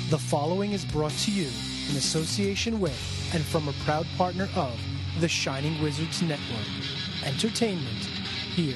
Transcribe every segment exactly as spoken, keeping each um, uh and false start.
The following is brought to you in association with and from a proud partner of the Shining Wizards Network. Entertainment here.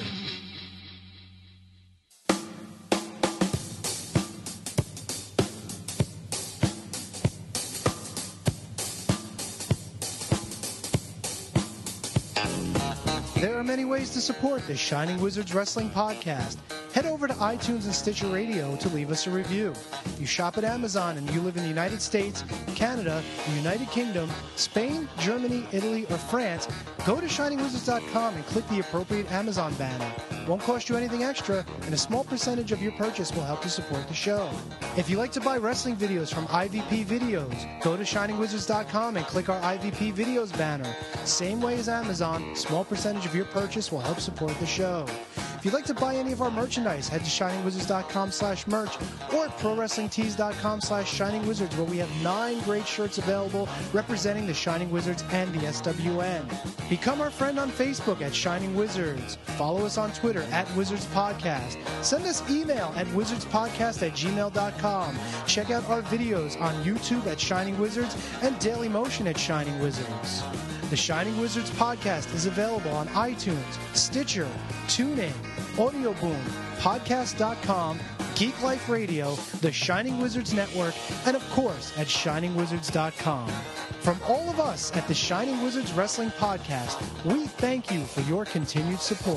There are many ways to support the Shining Wizards Wrestling Podcast. Head over to iTunes and Stitcher Radio to leave us a review. You shop at Amazon and you live in the United States, Canada, the United Kingdom, Spain, Germany, Italy, or France, go to shining wizards dot com and click the appropriate Amazon banner. It won't cost you anything extra, and a small percentage of your purchase will help to support the show. If you like to buy wrestling videos from I V P Videos, go to shining wizards dot com and click our I V P Videos banner. Same way as Amazon, a small percentage of your purchase will help support the show. If you'd like to buy any of our merchandise, head to shining wizards dot com slash merch or at pro wrestling tees dot com slash shining wizards, where we have nine great shirts available representing the Shining Wizards and the S W N. Become our friend on Facebook at Shining Wizards. Follow us on Twitter at Wizards Podcast. Send us email at wizards podcast at gmail dot com. Check out our videos on YouTube at Shining Wizards and Daily Motion at Shining Wizards. The Shining Wizards Podcast is available on iTunes, Stitcher, TuneIn, Audio Boom, podcast dot com, Geek Life Radio, the Shining Wizards Network, and of course at shining wizards dot com. From all of us at the Shining Wizards Wrestling Podcast, we thank you for your continued support.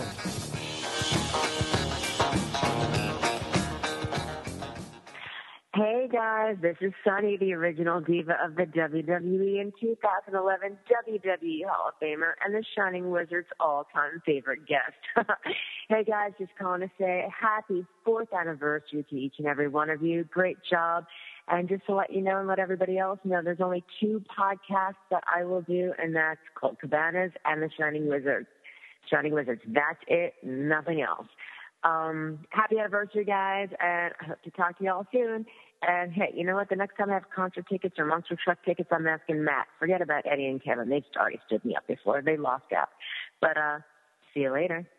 Hey guys, this is Sunny, the original diva of the W W E and two thousand eleven W W E Hall of Famer and the Shining Wizards' all-time favorite guest. Hey guys, just calling to say happy fourth anniversary to each and every one of you. Great job. And just to let you know and let everybody else know, there's only two podcasts that I will do, and that's Colt Cabanas and the Shining Wizards. Shining Wizards, that's it, nothing else. Um, happy anniversary, guys, and I hope to talk to y'all soon. And, hey, you know what? The next time I have concert tickets or monster truck tickets, I'm asking Matt. Forget about Eddie and Kevin. They've already stood me up before. They lost out. But uh, see you later.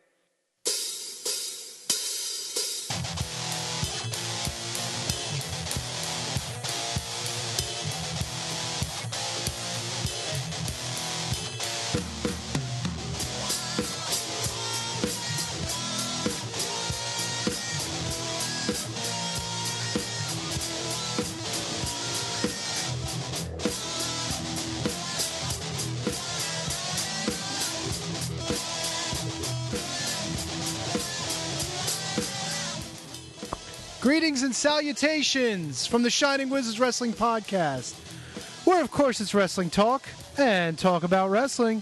Greetings and salutations from the Shining Wizards Wrestling Podcast, where, of course, it's wrestling talk and talk about wrestling.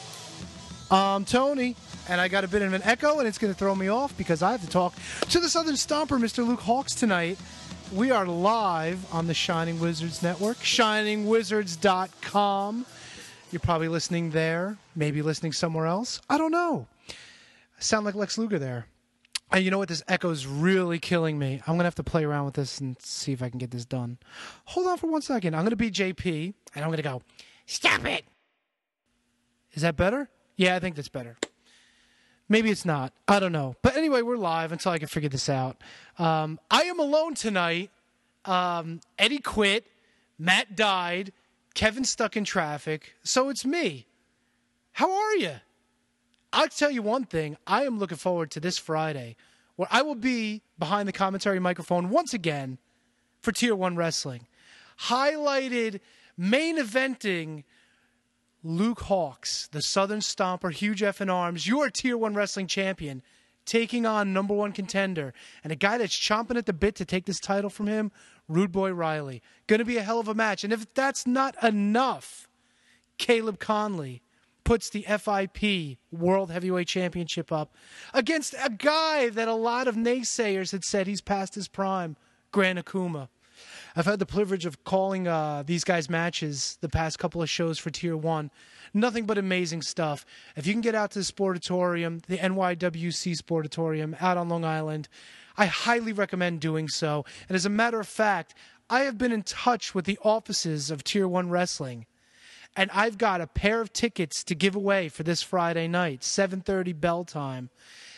I'm Tony, and I got a bit of an echo, and it's going to throw me off because I have to talk to the Southern Stomper, Mister Luke Hawks, tonight. We are live on the Shining Wizards Network, shining wizards dot com. You're probably listening there, maybe listening somewhere else. I don't know. I sound like Lex Luger there. And you know what? This echo's really killing me. I'm going to have to play around with this and see if I can get this done. Hold on for one second. I'm going to be J P, and I'm going to go, stop it! Is that better? Yeah, I think that's better. Maybe it's not. I don't know. But anyway, we're live until I can figure this out. Um, I am alone tonight. Um, Eddie quit. Matt died. Kevin stuck in traffic. So it's me. How are you? I'll tell you one thing. I am looking forward to this Friday, where I will be behind the commentary microphone once again for Tier one Wrestling. Highlighted, main eventing Luke Hawks, the Southern Stomper, huge F in arms, your Tier one Wrestling champion, taking on number one contender, and a guy that's chomping at the bit to take this title from him, Rude Boy Riley. Going to be a hell of a match. And if that's not enough, Caleb Conley puts the F I P World Heavyweight Championship up against a guy that a lot of naysayers had said he's past his prime, Gran Akuma. I've had the privilege of calling uh, these guys' matches the past couple of shows for Tier one. Nothing but amazing stuff. If you can get out to the Sportatorium, the N Y W C Sportatorium out on Long Island, I highly recommend doing so. And as a matter of fact, I have been in touch with the offices of Tier one Wrestling, and I've got a pair of tickets to give away for this Friday night, seven thirty bell time.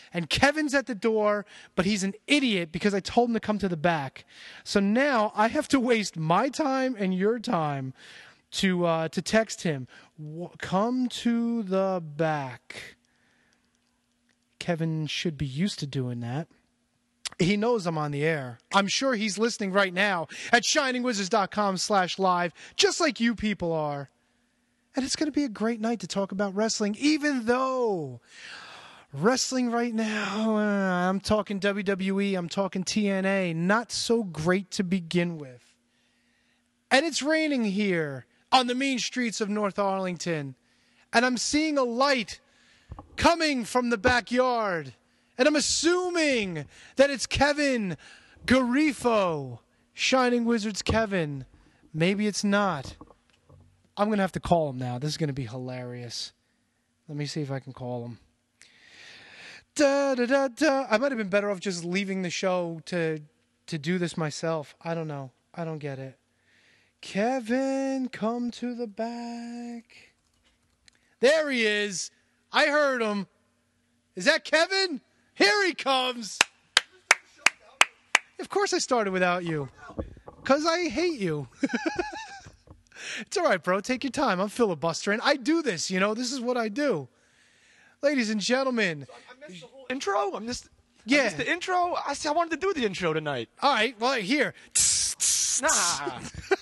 and Kevin's at the door, but he's an idiot because I told him to come to the back. So now I have to waste my time and your time to uh, to text him, come to the back. Kevin should be used to doing that. He knows I'm on the air. I'm sure he's listening right now at shining wizards dot com slash live, just like you people are. And it's going to be a great night to talk about wrestling, even though wrestling right now, uh, I'm talking W W E, I'm talking T N A, not so great to begin with. And it's raining here on the mean streets of North Arlington. And I'm seeing a light coming from the backyard. And I'm assuming that it's Kevin Garifo, Shining Wizards Kevin. Maybe it's not. I'm going to have to call him now. This is going to be hilarious. Let me see if I can call him. Da, da, da, da. I might have been better off just leaving the show to to do this myself. I don't know. I don't get it. Kevin, come to the back. There he is. I heard him. Is that Kevin? Here he comes. Of course I started without you. Because I hate you. It's all right, bro. Take your time. I'm filibustering. I do this, you know. This is what I do. Ladies and gentlemen. So I missed the whole intro? I missed, yeah. I missed the intro? I, see, I wanted to do the intro tonight. All right. Well, here. Nah.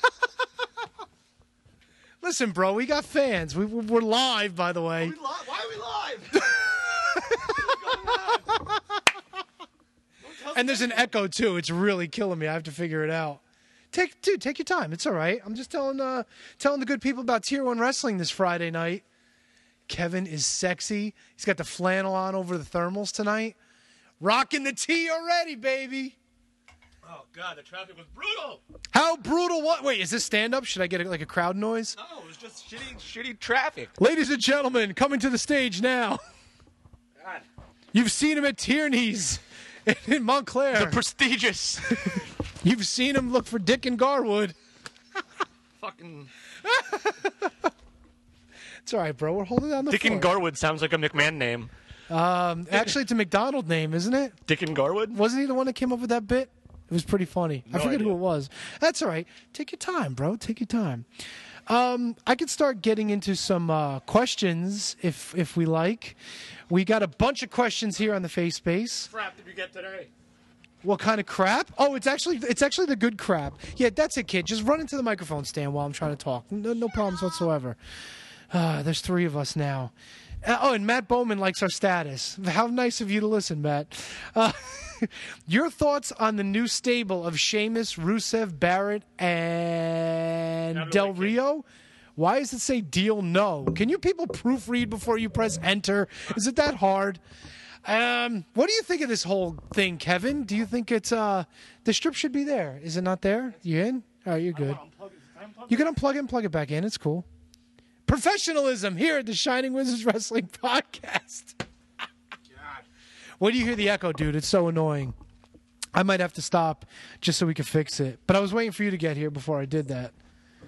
Listen, bro. We got fans. We, we're live, by the way. Are we li- Why are we live? What's going on? And there's an echo, too. It's really killing me. I have to figure it out. Take, dude, take your time. It's all right. I'm just telling uh, telling the good people about Tier one Wrestling this Friday night. Kevin is sexy. He's got the flannel on over the thermals tonight. Rocking the tee already, baby. Oh, God, the traffic was brutal. How brutal? What? Wait, is this stand-up? Should I get a, like a crowd noise? No, it was just shitty, shitty traffic. Ladies and gentlemen, coming to the stage now. God. You've seen him at Tierney's in Montclair. The prestigious. You've seen him look for Dick and Garwood. Fucking. It's all right, bro. We're holding down the Dick and fort. Garwood sounds like a McMahon name. Um, actually, it's a McDonald name, isn't it? Dick and Garwood? Wasn't he the one that came up with that bit? It was pretty funny. No I forget idea. who it was. That's all right. Take your time, bro. Take your time. Um, I could start getting into some uh, questions if if we like. We got a bunch of questions here on the face space. Crap did you get today? What kind of crap? Oh, it's actually it's actually the good crap. Yeah, that's it, kid. Just run into the microphone stand while I'm trying to talk. No, no problems whatsoever. Uh, there's three of us now. Uh, oh, and Matt Bowman likes our status. How nice of you to listen, Matt. Uh, your thoughts on the new stable of Sheamus, Rusev, Barrett, and Del like it. Rio? Why does it say deal no? Can you people proofread before you press enter? Is it that hard? Um, what do you think of this whole thing, Kevin? Do you think it's uh the strip should be there? Is it not there? You in? All right, you're good. You can unplug it and plug it back in. It's cool. Professionalism here at the Shining Wizards Wrestling Podcast. What do you hear the echo, dude? It's so annoying. I might have to stop just so we can fix it. But I was waiting for you to get here before I did that.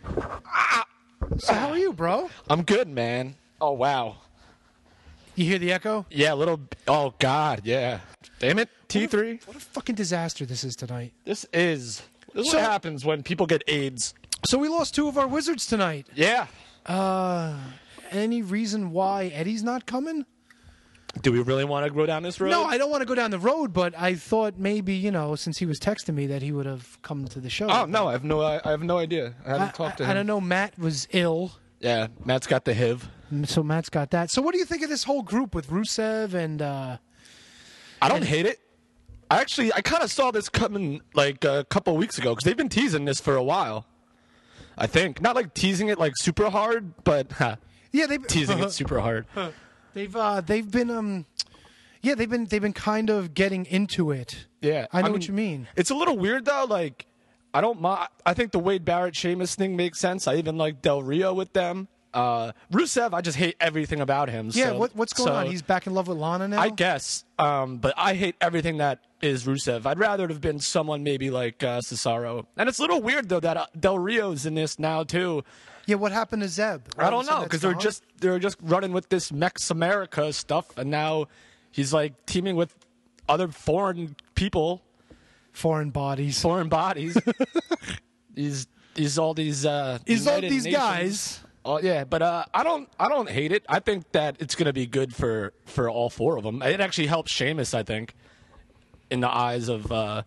So how are you, bro? I'm good, man. Oh, wow. You hear the echo? Yeah, a little. Oh, God, yeah. Damn it, T three. What a fucking disaster this is tonight. This is. This is So- what happens when people get AIDS. So we lost two of our wizards tonight. Yeah. Uh, any reason why Eddie's not coming? Do we really want to go down this road? No, I don't want to go down the road, but I thought maybe, you know, since he was texting me that he would have come to the show. Oh, no, I have no I, I have no idea. I haven't I, talked to I, him. I don't know. Matt was ill, Yeah, Matt's got the H I V. so Matt's got that. So what do you think of this whole group with Rusev and... Uh, I don't hate it. I actually, I kind of saw this coming like a couple weeks ago because they've been teasing this for a while. I think not like teasing it like super hard, but huh, yeah, they teasing it super hard. They've uh, they've been um, yeah, they've been they've been kind of getting into it. Yeah, I know mean, what you mean. It's a little weird though. Like, I don't. mi- I think the Wade Barrett Sheamus thing makes sense. I even like Del Rio with them. Uh, Rusev, I just hate everything about him. Yeah, so, what, what's going so on? He's back in love with Lana now. I guess, um, but I hate everything that is Rusev. I'd rather it have been someone maybe like uh, Cesaro. And it's a little weird though that uh, Del Rio's in this now too. Yeah, what happened to Zeb? I don't So know that's because they're gone? just they're just running with this Mex America stuff, and now He's like teaming with other foreign people, Foreign bodies. foreign bodies. he's he's all these uh, He's all United these Nations. guys. Oh yeah, but uh, I don't I don't hate it. I think that it's gonna be good for, for all four of them. It actually helps Sheamus, I think, in the eyes of uh,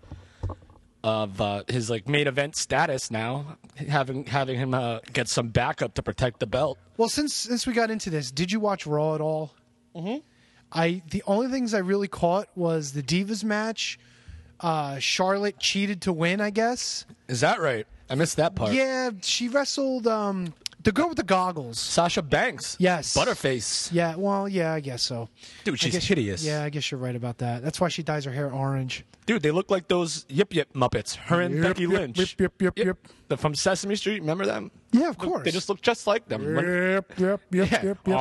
of uh, his like main event status now, having having him uh, get some backup to protect the belt. Well, since since we got into this, did you watch Raw at all? Mm-hmm. I the only things I really caught was the Divas match. Uh, Charlotte cheated to win, I guess. Is that right? I missed that part. Yeah, she wrestled um, the girl with the goggles. Sasha Banks. Yes. Butterface. Yeah, well, yeah, I guess so. Dude, I she's guess- hideous. Yeah, I guess you're right about that. That's why she dyes her hair orange. Dude, they look like those Yip Yip Muppets. Her and Yip, Becky yip, Lynch. yip, yip, yip, yip. The, from Sesame Street, remember them? Yeah, of Look, course. They just look just like them. When- Yep, yep, yep, Yeah. yep, yep,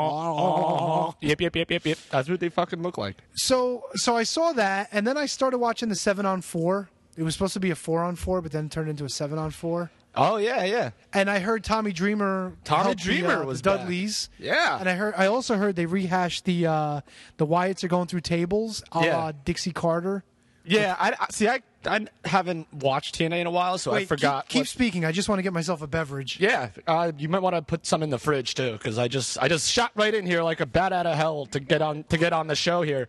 Uh-huh, yep. uh-huh. Yip, yip, yip, yip, yip. That's what they fucking look like. So, so I saw that, and then I started watching the seven on four. It was supposed to be a four on four, but then turned into a seven on four. Oh, yeah, yeah. And I heard Tommy Dreamer. Tommy help the, Dreamer uh, was the Dudleys. back. Yeah. And I heard. I also heard they rehashed the uh, the Wyatts are going through tables, a Yeah. la Dixie Carter. Yeah, I, I see. I I haven't watched T N A in a while, so I Wait, forgot. Keep, keep what- speaking. I just want to get myself a beverage. Yeah, uh, you might want to put some in the fridge too, because I just I just shot right in here like a bat out of hell to get on to get on the show here.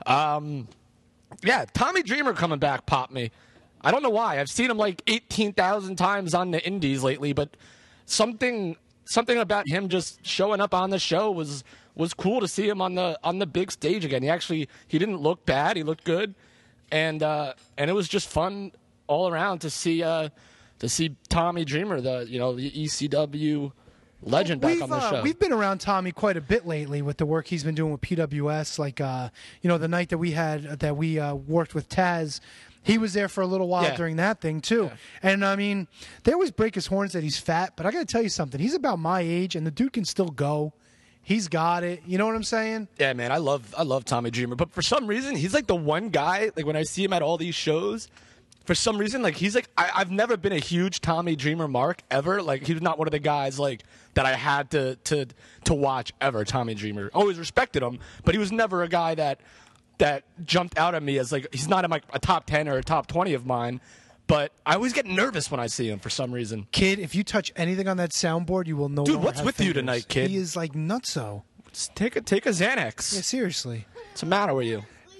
Um, yeah, Tommy Dreamer coming back popped me. I don't know why. I've seen him like eighteen thousand times on the indies lately, but something something about him just showing up on the show was was cool to see him on the on the big stage again. He actually he didn't look bad. He looked good, and uh, and it was just fun all around to see uh, to see Tommy Dreamer, the you know the E C W legend, back We've, on the uh, show. we've been around Tommy quite a bit lately with the work he's been doing with P W S. Like, uh, you know, the night that we had that we uh, worked with Taz, he was there for a little while Yeah. during that thing too. And I mean, they always break his horns that he's fat, but I got to tell you something. He's about my age, and the dude can still go. He's got it. You know what I'm saying? Yeah, man, I love I love Tommy Dreamer, but for some reason he's like the one guy. Like when I see him at all these shows, for some reason, like he's like I, I've never been a huge Tommy Dreamer mark ever. Like he was not one of the guys like that I had to to to watch ever. Tommy Dreamer, always respected him, but he was never a guy that that jumped out at me as like he's not in like a top ten or a top twenty of mine. But I always get nervous when I see him for some reason. Kid, if you touch anything on that soundboard, you will no Dude, longer what's have with you fingers. tonight, kid? He is like nutso. Just take a take a Xanax. Yeah, seriously. What's the matter with you?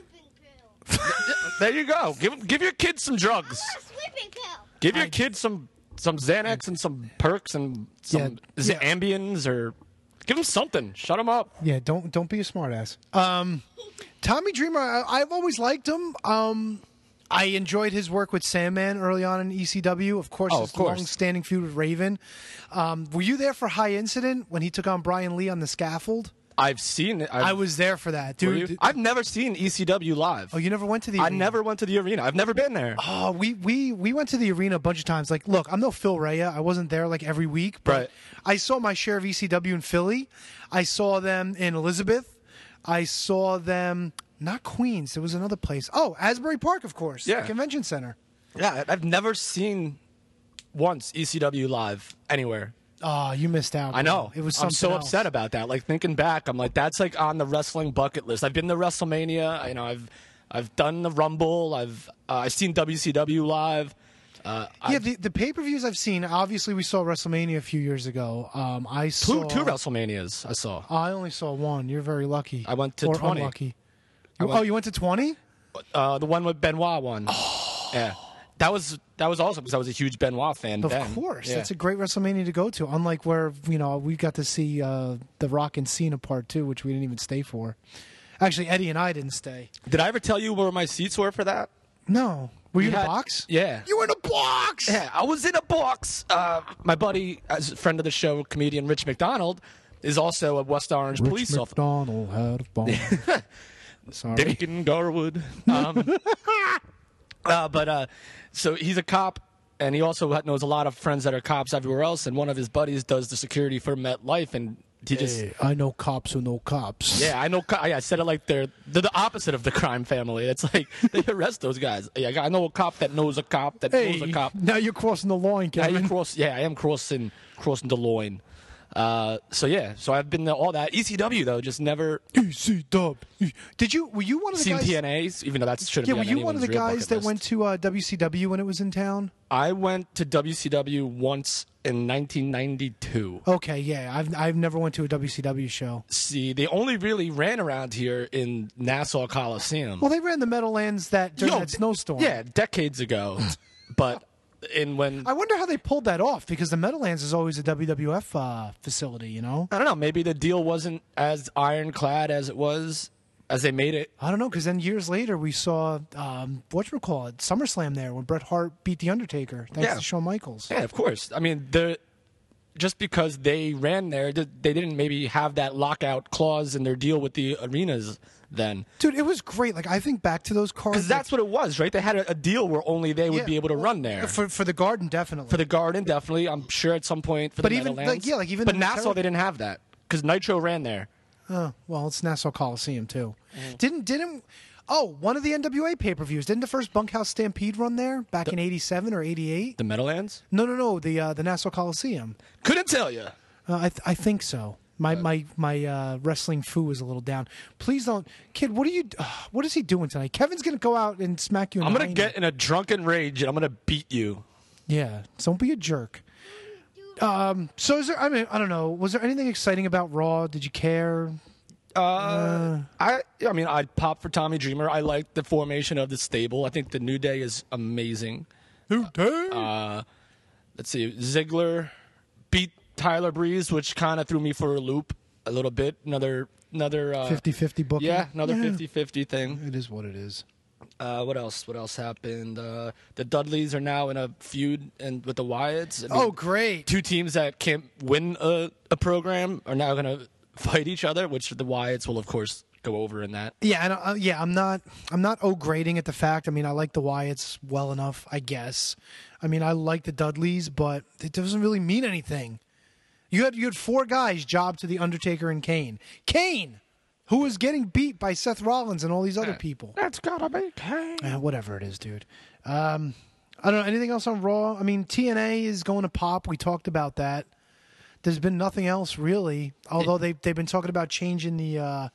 There you go. Give give your kids some drugs. Sleeping pill. Give your kids some some Xanax and some perks and some Yeah, is it yeah. Ambiens or give them something. Shut them up. Yeah, don't don't be a smartass. Um, Tommy Dreamer, I, I've always liked him. Um, I enjoyed his work with Sandman early on in E C W. Of course, Oh, his of course. long-standing feud with Raven. Um, were you there for High Incident when he took on Brian Lee on the scaffold? I've seen it. I've, I was there for that, were dude. you? I've never seen E C W live. Oh, you never went to the I arena? never went to the arena. I've never been there. Oh, we, we we went to the arena a bunch of times. Like, look, I'm no Phil Rea. I wasn't there like every week, but Right. I saw my share of E C W in Philly. I saw them in Elizabeth. I saw them not Queens. There was another place. Oh, Asbury Park, of course. Yeah. the convention center. Yeah, I've never seen once E C W live anywhere. Oh, you missed out. I know. It was I'm something so else. upset about that. Like thinking back, I'm like, that's like on the wrestling bucket list. I've been to WrestleMania. You know, I've I've done the Rumble. I've uh, I've seen W C W live. Uh, Yeah, I've- the, the pay per views I've seen. Obviously, we saw WrestleMania a few years ago. Um, I saw two two WrestleManias I saw. Oh, I only saw one. You're very lucky. I went to or twenty. Unlucky. I You- went- oh, you went to twenty? Uh, the one with Benoit won. Oh. Yeah, that was that was awesome because I was a huge Benoit fan. Of then. course, Yeah. that's a great WrestleMania to go to. Unlike where you know we got to see uh, the Rock and Cena part two, which we didn't even stay for. Actually, Eddie and I didn't stay. Did I ever tell you where my seats were for that? No, were you We in had- a box? Yeah. You were in a box. Yeah, I was in a box. Uh, my buddy, as a friend of the show, comedian Rich McDonald, is also a West Orange Rich police officer. McDonald had a bomb. Sorry. Bacon Garwood. Um, uh, but uh, so he's a cop, and he also knows a lot of friends that are cops everywhere else. And one of his buddies does the security for MetLife, and he just. Hey, I know cops who know cops. Yeah, I know. co- Yeah, I said it like they're they're the opposite of the crime family. It's like they arrest those guys. Yeah, I know a cop that knows a cop that Hey, knows a cop. now you're crossing the line, Yeah, Kevin. you cross. Yeah, I am crossing crossing the loin. Uh, so yeah, so I've been to all that. E C W though, just never E C W. Did you? Were you one of the seen guys? T N As, even though that should Yeah, be were on you one of the anyone's real guys bucket that list. went to uh, W C W when it was in town? I went to W C W once in nineteen ninety-two. Okay, yeah, I've I've never went to a W C W show. See, they only really ran around here in Nassau Coliseum. Well, they ran the Meadowlands that during Yo, that snowstorm. Yeah, decades ago. But in when I wonder how they pulled that off because the Meadowlands is always a W W F uh, facility, you know? I don't know, maybe the deal wasn't as ironclad as it was as they made it. I don't know, because then years later we saw, um, whatchamacallit, SummerSlam there when Bret Hart beat The Undertaker thanks Yeah. to Shawn Michaels. Yeah, of course. I mean, the just because they ran there, they didn't maybe have that lockout clause in their deal with the arenas then. Dude, it was great. Like, I think back to those cards. Because that's what it was, right? They had a, a deal where only they would Yeah, be able to well, run there. For, for the Garden, definitely. For the Garden, definitely. I'm sure at some point for But the even, Meadowlands. like, yeah, like, even But the Nassau, Terra- they didn't have that because Nitro ran there. Oh, well, it's Nassau Coliseum, too. Mm-hmm. Didn't, didn't, oh, one of the N W A pay-per-views. Didn't the first Bunkhouse Stampede run there back in eighty-seven or eighty-eight? The Meadowlands? No, no, no, the uh, the Nassau Coliseum. Couldn't tell you. Uh, I, th- I think so. My my my uh, wrestling foo is a little down. Please don't, kid. What are you? Uh, what is he doing tonight? Kevin's gonna go out and smack you. In I'm the going to hiney. get in a drunken rage and I'm going to beat you. Yeah, don't be a jerk. Um. So is there? I mean, I don't know. Was there anything exciting about Raw? Did you care? Uh, I I mean, I'd pop for Tommy Dreamer. I like the formation of the stable. I think the New Day is amazing. Who dare? Uh, let's see. Ziggler beat Tyler Breeze, which kind of threw me for a loop a little bit. Another another uh, fifty-fifty booking. Yeah, another fifty-fifty thing. It is what it is. Uh, what else? What else happened? Uh, the Dudleys are now in a feud and with the Wyatts. I mean, Oh, great. two teams that can't win a, a program are now going to fight each other, which the Wyatts will, of course, go over in that. Yeah, and uh, yeah, I'm not, I'm not oh grading at the fact. I mean, I like the Wyatts well enough, I guess. I mean, I like the Dudleys, but it doesn't really mean anything. You had you had four guys job to the Undertaker and Kane. Kane, who was getting beat by Seth Rollins and all these other people. That's gotta be Kane. Eh, whatever it is, dude. Um, I don't know anything else on Raw. I mean, T N A is going to pop. We talked about that. There's been nothing else really, although they they've been talking about changing the uh,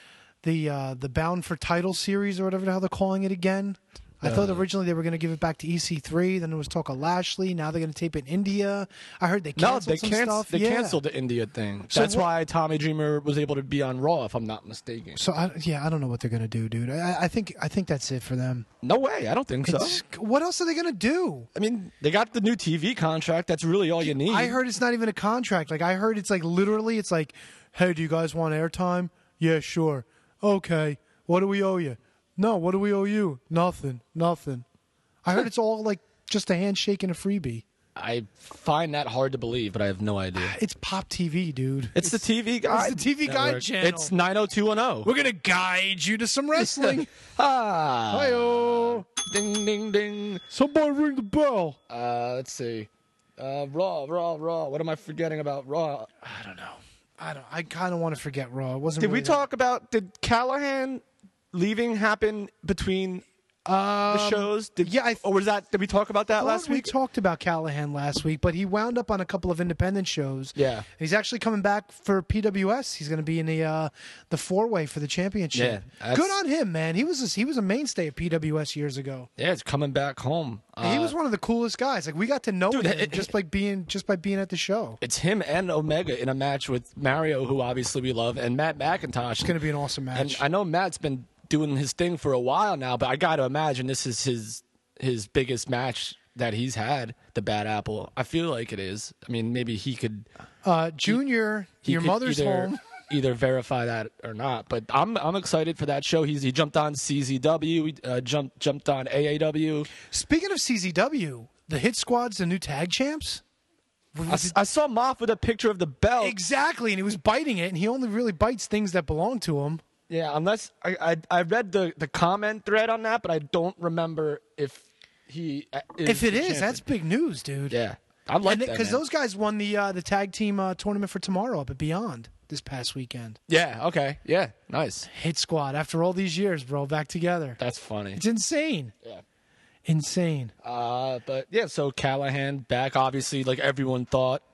the uh, the Bound for Title series or whatever the hell they're calling it again. I thought originally they were going to give it back to E C three. Then there was talk of Lashley. Now they're going to tape it in India. I heard they No, canceled they some canceled. stuff. They yeah. canceled the India thing. So That's what- why Tommy Dreamer was able to be on Raw, if I'm not mistaken. So I, yeah, I don't know what they're going to do, dude. I, I think I think that's it for them. No way. I don't think so. It's- what else are they going to do? I mean, they got the new T V contract. That's really all you need. I heard it's not even a contract. Like I heard it's like literally it's like, hey, do you guys want airtime? Yeah, sure. Okay. What do we owe you? No, what do we owe you? Nothing. Nothing. I heard it's all like just a handshake and a freebie. I find that hard to believe, but I have no idea. It's Pop T V, dude. It's, the T V guide. It's the T V guide network. channel. It's nine oh two one oh. We're gonna guide you to some wrestling. Ah. Hi-oh. Ding, ding, ding. Somebody ring the bell. Uh, let's see. Uh, Raw, Raw, Raw. What am I forgetting about Raw? I don't know. I don't. I kind of want to forget Raw. It wasn't. Did we really that- talk about, did Callahan leaving happen between the Um, shows? Did, yeah, I th- or was that, did we talk about that thought last we week? talked about Callahan last week, but he wound up on a couple of independent shows. Yeah. He's actually coming back for P W S. He's going to be in the uh, the four way for the championship. Yeah, that's- Good on him, man. He was a, he was a mainstay at P W S years ago. Yeah, it's coming back home. Uh, he was one of the coolest guys. Like we got to know dude, him it- just by being just by being at the show. It's him and Omega in a match with Mario, who obviously we love, and Matt McIntosh. It's going to be an awesome And match. I know Matt's been doing his thing for a while now, but I got to imagine this is his his biggest match that he's had, the Bad Apple. I feel like it is. I mean, maybe he could. uh, Junior, he your could mother's either, home. Either verify that or not, but I'm I'm excited for that show. He's he jumped on C Z W, he, uh, jumped jumped on A A W. Speaking of C Z W, the Hit Squad's the new tag champs. I, s- I saw Moff with a picture of the belt. Exactly, and he was biting it, and he only really bites things that belong to him. Yeah, unless I, I I read the the comment thread on that, but I don't remember if he uh, is If it the is, champion. that's big news, dude. yeah. I like that, Because man. those guys won the uh, the tag team uh, tournament for tomorrow up at Beyond this past weekend. Yeah. Okay. Yeah. Nice. Hit Squad, after all these years, bro, back together. That's funny. It's insane. Yeah. Insane. Uh, but yeah, so Callahan back, obviously, like everyone thought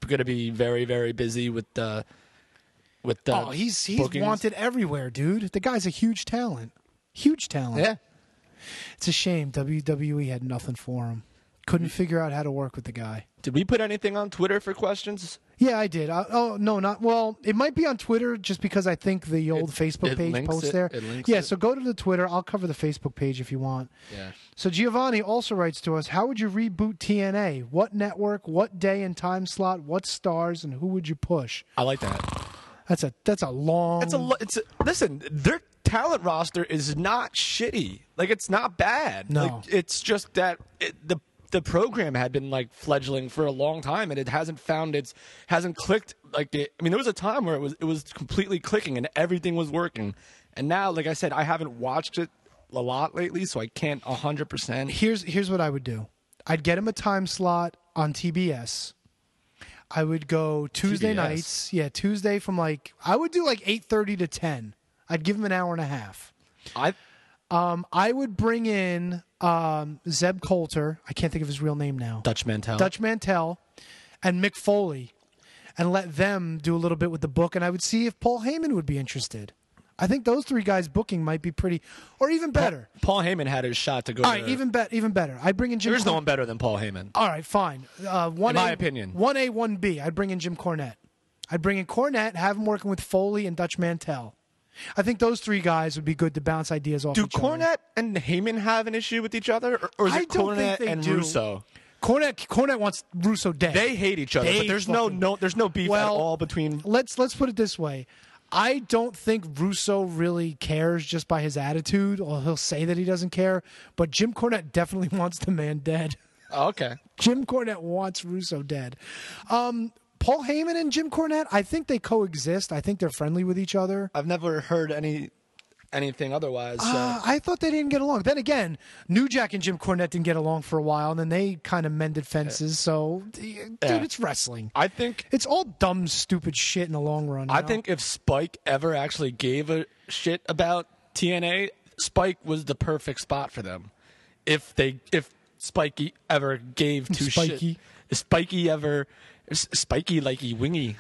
going to be very, very busy with the with the. Oh, he's he's bookings. wanted everywhere, dude. The guy's a huge talent. Huge talent. Yeah. It's a shame W W E had nothing for him. Couldn't figure out how to work with the guy. Did we put anything on Twitter for questions? Yeah, I did. I, oh no, not well. It might be on Twitter just because I think the old It- Facebook it page links posts it- there. it links yeah, it. so go to the Twitter. I'll cover the Facebook page if you want. Yeah. So Giovanni also writes to us: how would you reboot T N A? What network? What day and time slot? What stars? And who would you push? I like that. That's a that's a long. It's a. lo- It's a, listen. Their talent roster is not shitty. Like it's not bad. No. Like, it's just that it, the the program had been like fledgling for a long time, and it hasn't found its hasn't clicked. Like it, I mean, there was a time where it was it was completely clicking and everything was working, and now, like I said, I haven't watched it a lot lately, so I can't a hundred percent. Here's here's what I would do. I'd get him a time slot on T B S. I would go Tuesday T B S. nights. Yeah, Tuesday from like I would do like eight thirty to ten. I'd give him an hour and a half. I Um, I would bring in um, Zeb Coulter. I can't think of his real name now. Dutch Mantel. Dutch Mantel and Mick Foley, and let them do a little bit with the book. And I would see if Paul Heyman would be interested. I think those three guys booking might be pretty, or even better. Paul Heyman had his shot to go. All right, to- even bet, even better. I'd bring in Jim. There's Cor- no one better than Paul Heyman. All right, fine. Uh, one In my A- opinion. one A, one B. I'd bring in Jim Cornette. I'd bring in Cornette, have him working with Foley and Dutch Mantel. I think those three guys would be good to bounce ideas off Do each other. Cornette and Heyman have an issue with each other, or, or is I it don't think Cornette they and do. Russo? Cornette, Cornette wants Russo dead. They hate each other, They but there's no fucking- no there's no beef Well, at all between. let's let's put it this way. I don't think Russo really cares just by his attitude, or he'll say that he doesn't care. But Jim Cornette definitely wants the man dead. Oh, okay. Jim Cornette wants Russo dead. Um, Paul Heyman and Jim Cornette, I think they coexist. I think they're friendly with each other. I've never heard any anything otherwise. So. Uh, I thought they didn't get along. Then again, New Jack and Jim Cornette didn't get along for a while, and then they kind of mended fences. So, dude, Yeah. it's wrestling. I think It's all dumb, stupid shit in the long run. you I know? think if Spike ever actually gave a shit about T N A, Spike was the perfect spot for them. If they if Spikey ever gave two Spikey. shit, if Spikey ever if Spikey likey wingy.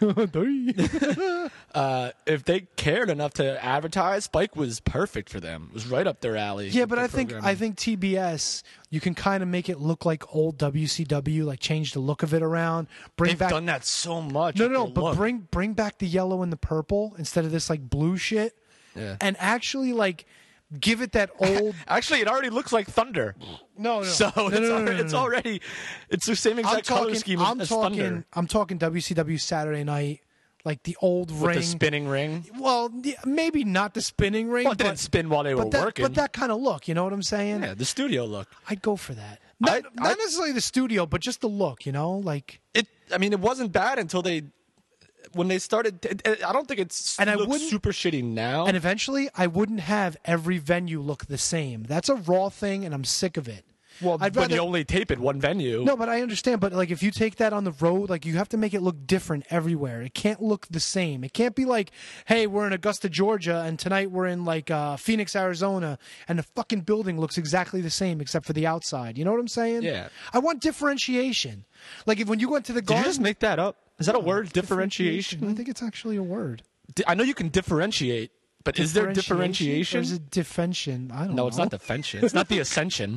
Uh, if they cared enough to advertise, Spike was perfect for them. It was right up their alley. Yeah, with but the I think programming. I think T B S, you can kind of make it look like old W C W, like change the look of it around, bring they've back done that so much. no, with no, no, their but look. bring bring back the yellow and the purple instead of this like blue shit, Yeah. and actually like give it that old. Actually, it already looks like Thunder. No, no, So no, it's, no, no, no, already, no, it's no. already it's the same I'm exact color talking. scheme as, I'm as talking. Thunder I'm talking W C W Saturday Night, like the old with ring. the spinning ring. Well, yeah, maybe not the spinning ring, Well, it but, didn't spin while they were but that, working. but that kind of look. You know what I'm saying? Yeah, the studio look. I'd go for that. Not, I- not I- necessarily the studio, but just the look. You know, like. It. I mean, it wasn't bad until they when they started. It, it- I don't think it's And I looks wouldn't- super shitty now. And eventually, I wouldn't have every venue look the same. That's a Raw thing, and I'm sick of it. well, I'd when rather- you only tape it one venue. No, but I understand. But like, if you take that on the road, like you have to make it look different everywhere. It can't look the same. It can't be like, hey, we're in Augusta, Georgia, and tonight we're in like uh, Phoenix, Arizona, and the fucking building looks exactly the same except for the outside. You know what I'm saying? Yeah. I want differentiation. Like if when you went to the Did garden, you just make that up? Is that a word? Differentiation. I think it's actually a word. Di- I know you can differentiate, but is there differentiation? Or is it defension? I don't know. No, it's not defension. It's not the ascension.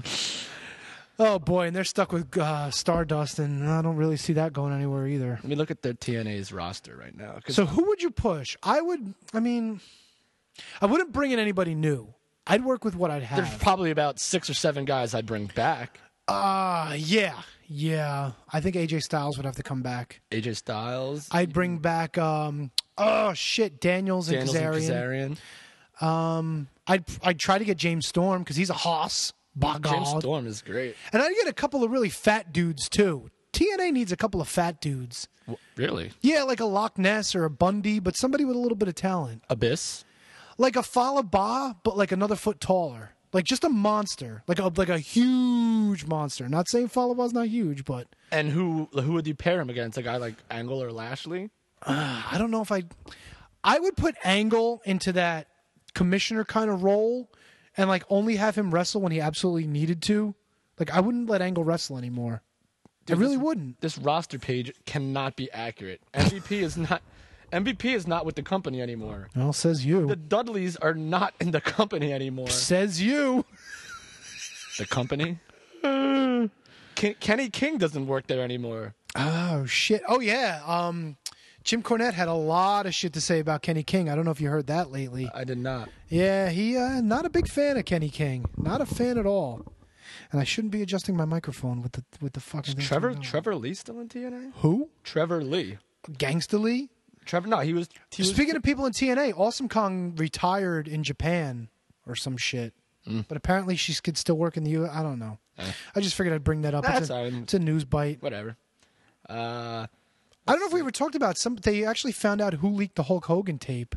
Oh boy, and they're stuck with uh, Stardust, and I don't really see that going anywhere either. Let me look at their T N A's roster right now. 'cause So who would you push? I would. I mean, I wouldn't bring in anybody new. I'd work with what I'd there's have. probably about six or seven guys I'd bring back. Ah, uh, yeah, yeah. I think A J Styles would have to come back. A J Styles, I'd bring back. Um, oh shit, Daniels and Daniels and Kazarian. Kazarian. Um, I'd I'd try to get James Storm because he's a hoss. By James God. Storm is great. And I'd get a couple of really fat dudes too. T N A needs a couple of fat dudes. W- Really? Yeah, like a Loch Ness or a Bundy, but somebody with a little bit of talent. Abyss? Like a Fallah Bah, but like another foot taller. Like just a monster. Like a like a huge monster. Not saying Fallah Bah's not huge, but And who who would you pair him against? A guy like Angle or Lashley? uh, I don't know if I I would put Angle into that commissioner kind of role and like only have him wrestle when he absolutely needed to. Like I wouldn't let Angle wrestle anymore. Dude, I really this, wouldn't. This roster page cannot be accurate. M V P is not. M V P is not with the company anymore. Well, says you. The Dudleys are not in the company anymore. Says you. The company? Ken- Kenny King doesn't work there anymore. Oh shit! Oh yeah. Um, Jim Cornette had a lot of shit to say about Kenny King. I don't know if you heard that lately. I did not. Yeah, he uh, not a big fan of Kenny King. Not a fan at all. And I shouldn't be adjusting my microphone with the with the fucking. thing Trevor turned on. Trevor Lee still in T N A? Who? Trevor Lee. Gangsta Lee. Trevor? No, he was. He was Speaking of people in T N A, Awesome Kong retired in Japan or some shit. Mm. But apparently she could still work in the U S. I don't know. Eh. I just figured I'd bring that up. That's It's a, all right. it's a news bite. whatever. Uh, I don't know if we ever talked about some. They actually found out who leaked the Hulk Hogan tape.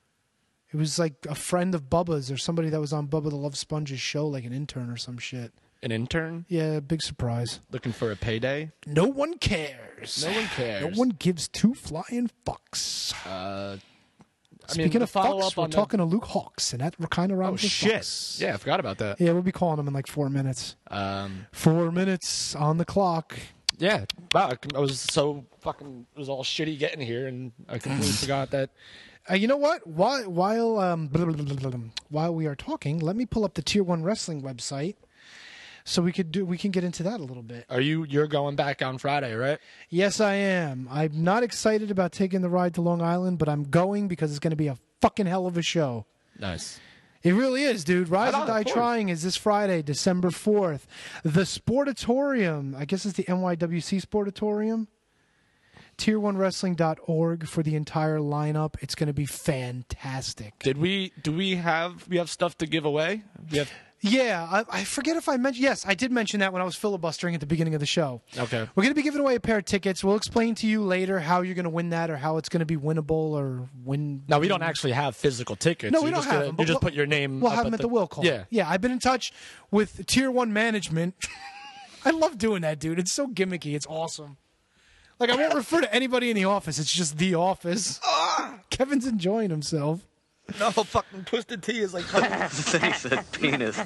It was like a friend of Bubba's or somebody that was on Bubba the Love Sponge's show, like an intern or some shit. an intern Yeah, big surprise. looking for a payday. No one cares. No one cares. No one gives two flying fucks. Uh, I Speaking mean, of follow fucks, up we're on the- talking to Luke Hawks, and that kind of Oh rhymes with shit! fucks. Yeah, I forgot about that. Yeah, we'll be calling him in like four minutes. Um, Four minutes on the clock. yeah. Wow, I I was so fucking. It was all shitty getting here, and I completely forgot that. Uh, you know what? While while um blah, blah, blah, blah, blah, while we are talking, let me pull up the Tier One Wrestling website, so we could do we can get into that a little bit. Are you? You're going back on Friday, right? Yes, I am. I'm not excited about taking the ride to Long Island, but I'm going because it's going to be a fucking hell of a show. Nice. It really is, dude. Rise Right and on, Die of course. Trying is this Friday, December fourth. The Sportatorium, I guess it's the N Y W C Sportatorium. tier one wrestling dot org for the entire lineup. It's going to be fantastic. Did we? Do we have? We have stuff to give away. We have. Yeah, I, I forget if I mentioned. Yes, I did mention that when I was filibustering at the beginning of the show. Okay. We're going to be giving away a pair of tickets. We'll explain to you later how you're going to win that or how it's going to be winnable or win. No, we don't actually have physical tickets. No, You're we don't just have gonna- them, but You just we'll- put your name. We'll up have them at the will call. Yeah. Yeah, I've been in touch with Tier One management. I love doing that, dude. It's so gimmicky. It's awesome. Like, I won't refer to anybody in the office. It's just the office. Kevin's enjoying himself. No, fucking Twisted Tea is like He said penis.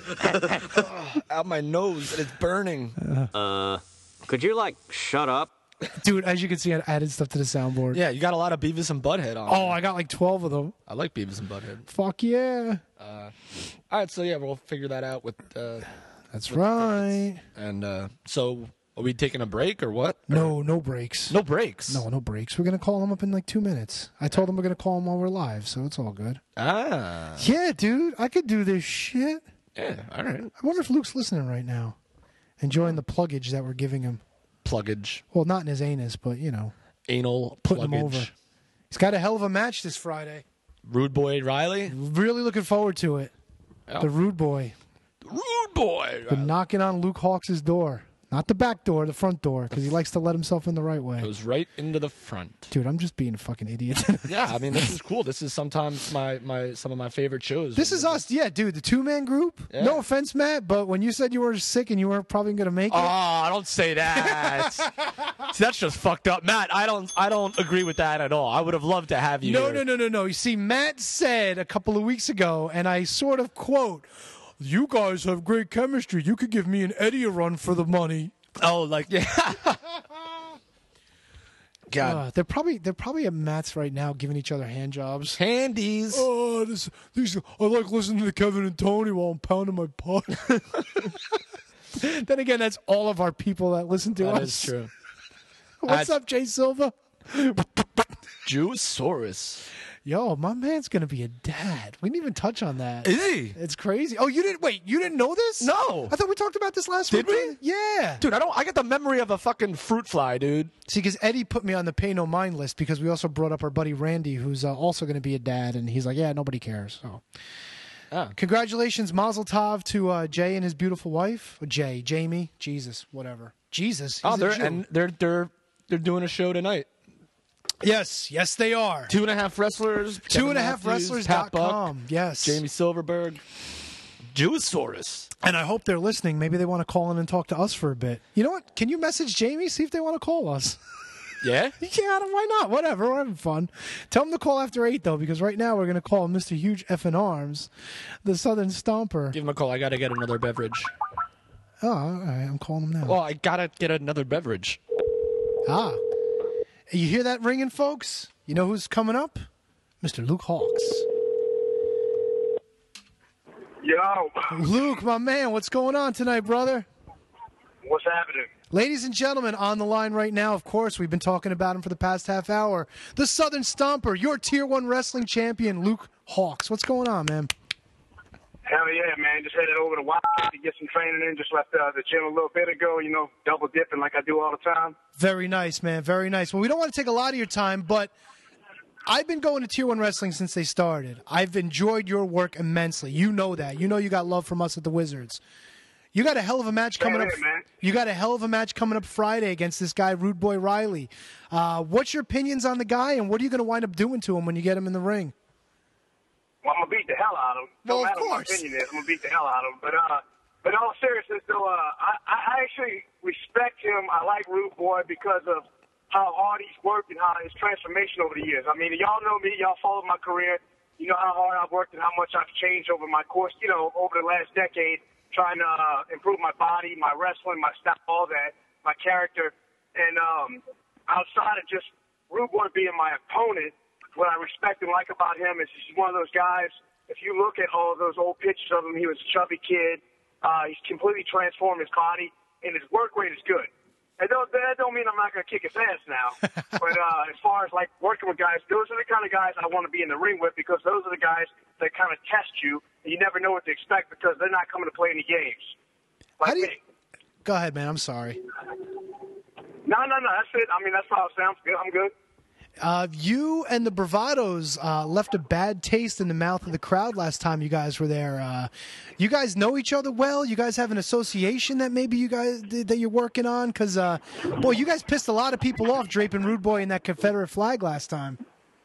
out my nose and it's burning. Uh, could you, like, shut up? Dude, as you can see, I added stuff to the soundboard. Yeah, you got a lot of Beavis and Butthead on. Oh, I got like twelve of them. I like Beavis and Butthead. Fuck yeah. All right, so yeah, we'll figure that out with. Uh, That's with right. and uh, so, are we taking a break or what? No, no breaks. No breaks. No, no breaks. We're going to call him up in like two minutes. I told him we're going to call him while we're live, so it's all good. Ah. Yeah, dude, I could do this shit. Yeah. All right. I wonder if Luke's listening right now, enjoying the pluggage that we're giving him. Pluggage. Well, not in his anus, but, you know, Anal putting him pluggage. over. He's got a hell of a match this Friday. Rude Boy Riley. Really looking forward to it. Oh. The Rude Boy. Rude Boy. Been knocking on Luke Hawks' door. Not the back door, the front door, because he likes to let himself in the right way. Goes right into the front. Dude, I'm just being a fucking idiot. Yeah, I mean this is cool. This is sometimes my, my some of my favorite shows. This is us, yeah, dude, the two-man group. Yeah. No offense, Matt, but when you said you were sick and you weren't probably going to make it, Oh, don't say that. See, that's just fucked up, Matt. I don't I don't agree with that at all. I would have loved to have you. no, here. no, no, no, no. You see, Matt said a couple of weeks ago, and I sort of quote, "You guys have great chemistry. You could give me and Eddie a run for the money." Oh, like yeah. God, Uh, they're probably they're probably at Matt's right now giving each other hand jobs. handies. Oh, this, these, I like listening to Kevin and Tony while I'm pounding my pot. Then again, that's all of our people that listen to That us. is true. What's That's- up, Jay Silva? Jewsaurus. Yo, my man's gonna be a dad. We didn't even touch on that. Is he? It's crazy. Oh, you didn't wait. You didn't know this? No. I thought we talked about this last Did week. we? Yeah. Dude, I don't. I get the memory of a fucking fruit fly, dude. See, because Eddie put me on the pay no mind list because we also brought up our buddy Randy, who's uh, also going to be a dad, and he's like, "Yeah, nobody cares." So, Ah. congratulations, Mazel Tov to uh, Jay and his beautiful wife, or Jay, Jamie, Jesus, whatever, Jesus. He's Oh, a they're Jew. and they're they're they're doing a show tonight. yes, yes, they are. Two and a half wrestlers. Two Kevin and a half Matthews, wrestlers Pat dot Buck, com. Yes, Jamie Silverberg, Jewsaurus. and I hope they're listening. Maybe they want to call in and talk to us for a bit. You know what? Can you message Jamie see if they want to call us? Yeah. Yeah, why not? Whatever, we're having fun. Tell them to call after eight though, because right now we're going to call Mister Huge Effin' Arms, the Southern Stomper. Give him a call. I got to get another beverage. Oh, all right. I'm calling him now. Well, I gotta get another beverage. Ah. You hear that ringing, folks? You know who's coming up? Mister Luke Hawks. Yo, Luke, my man, what's going on tonight, brother? what's happening? Ladies and gentlemen, on the line right now, of course, we've been talking about him for the past half hour. The Southern Stomper, your Tier one wrestling champion, Luke Hawks. What's going on, man? Hell yeah, man. Just headed over to Wildcat to get some training in. Just left uh, the gym a little bit ago, you know, double dipping like I do all the time. Very nice, man. Very nice. Well, we don't want to take a lot of your time, but I've been going to Tier one Wrestling since they started. I've enjoyed your work immensely. You know that. You know you got love from us at the Wizards. You got a hell of a match coming Hell up. yeah, man. You got a hell of a match coming up Friday against this guy, Rude Boy Riley. Uh, what's your opinions on the guy, and what are you going to wind up doing to him when you get him in the ring? Well, I'm gonna beat the hell out of him. Well, no of matter what my course. opinion is, I'm gonna beat the hell out of him. But uh, but in all seriousness, though, uh, I, I actually respect him. I like Rude Boy because of how hard he's worked and how his transformation over the years. I mean, y'all know me. Y'all followed my career. You know how hard I've worked and how much I've changed over my course. You know, over the last decade, trying to uh, improve my body, my wrestling, my style, all that, my character. And um, outside of just Rude Boy being my opponent, what I respect and like about him is he's one of those guys, if you look at all of those old pictures of him, he was a chubby kid. Uh, he's completely transformed his body, and his work rate is good. And don't, that don't mean I'm not going to kick his ass now. But uh, as far as, like, working with guys, those are the kind of guys I want to be in the ring with because those are the guys that kind of test you, and you never know what to expect because they're not coming to play any games. Like How do you... me. Go ahead, man. I'm sorry. No, no, no. That's it. I mean, that's how it sounds good. I'm good. Uh, you and the Bravados uh, left a bad taste in the mouth of the crowd last time you guys were there. Uh, you guys know each other well. You guys have an association that maybe you guys that you're working on. Because, uh, boy, you guys pissed a lot of people off draping Rude Boy in that Confederate flag last time.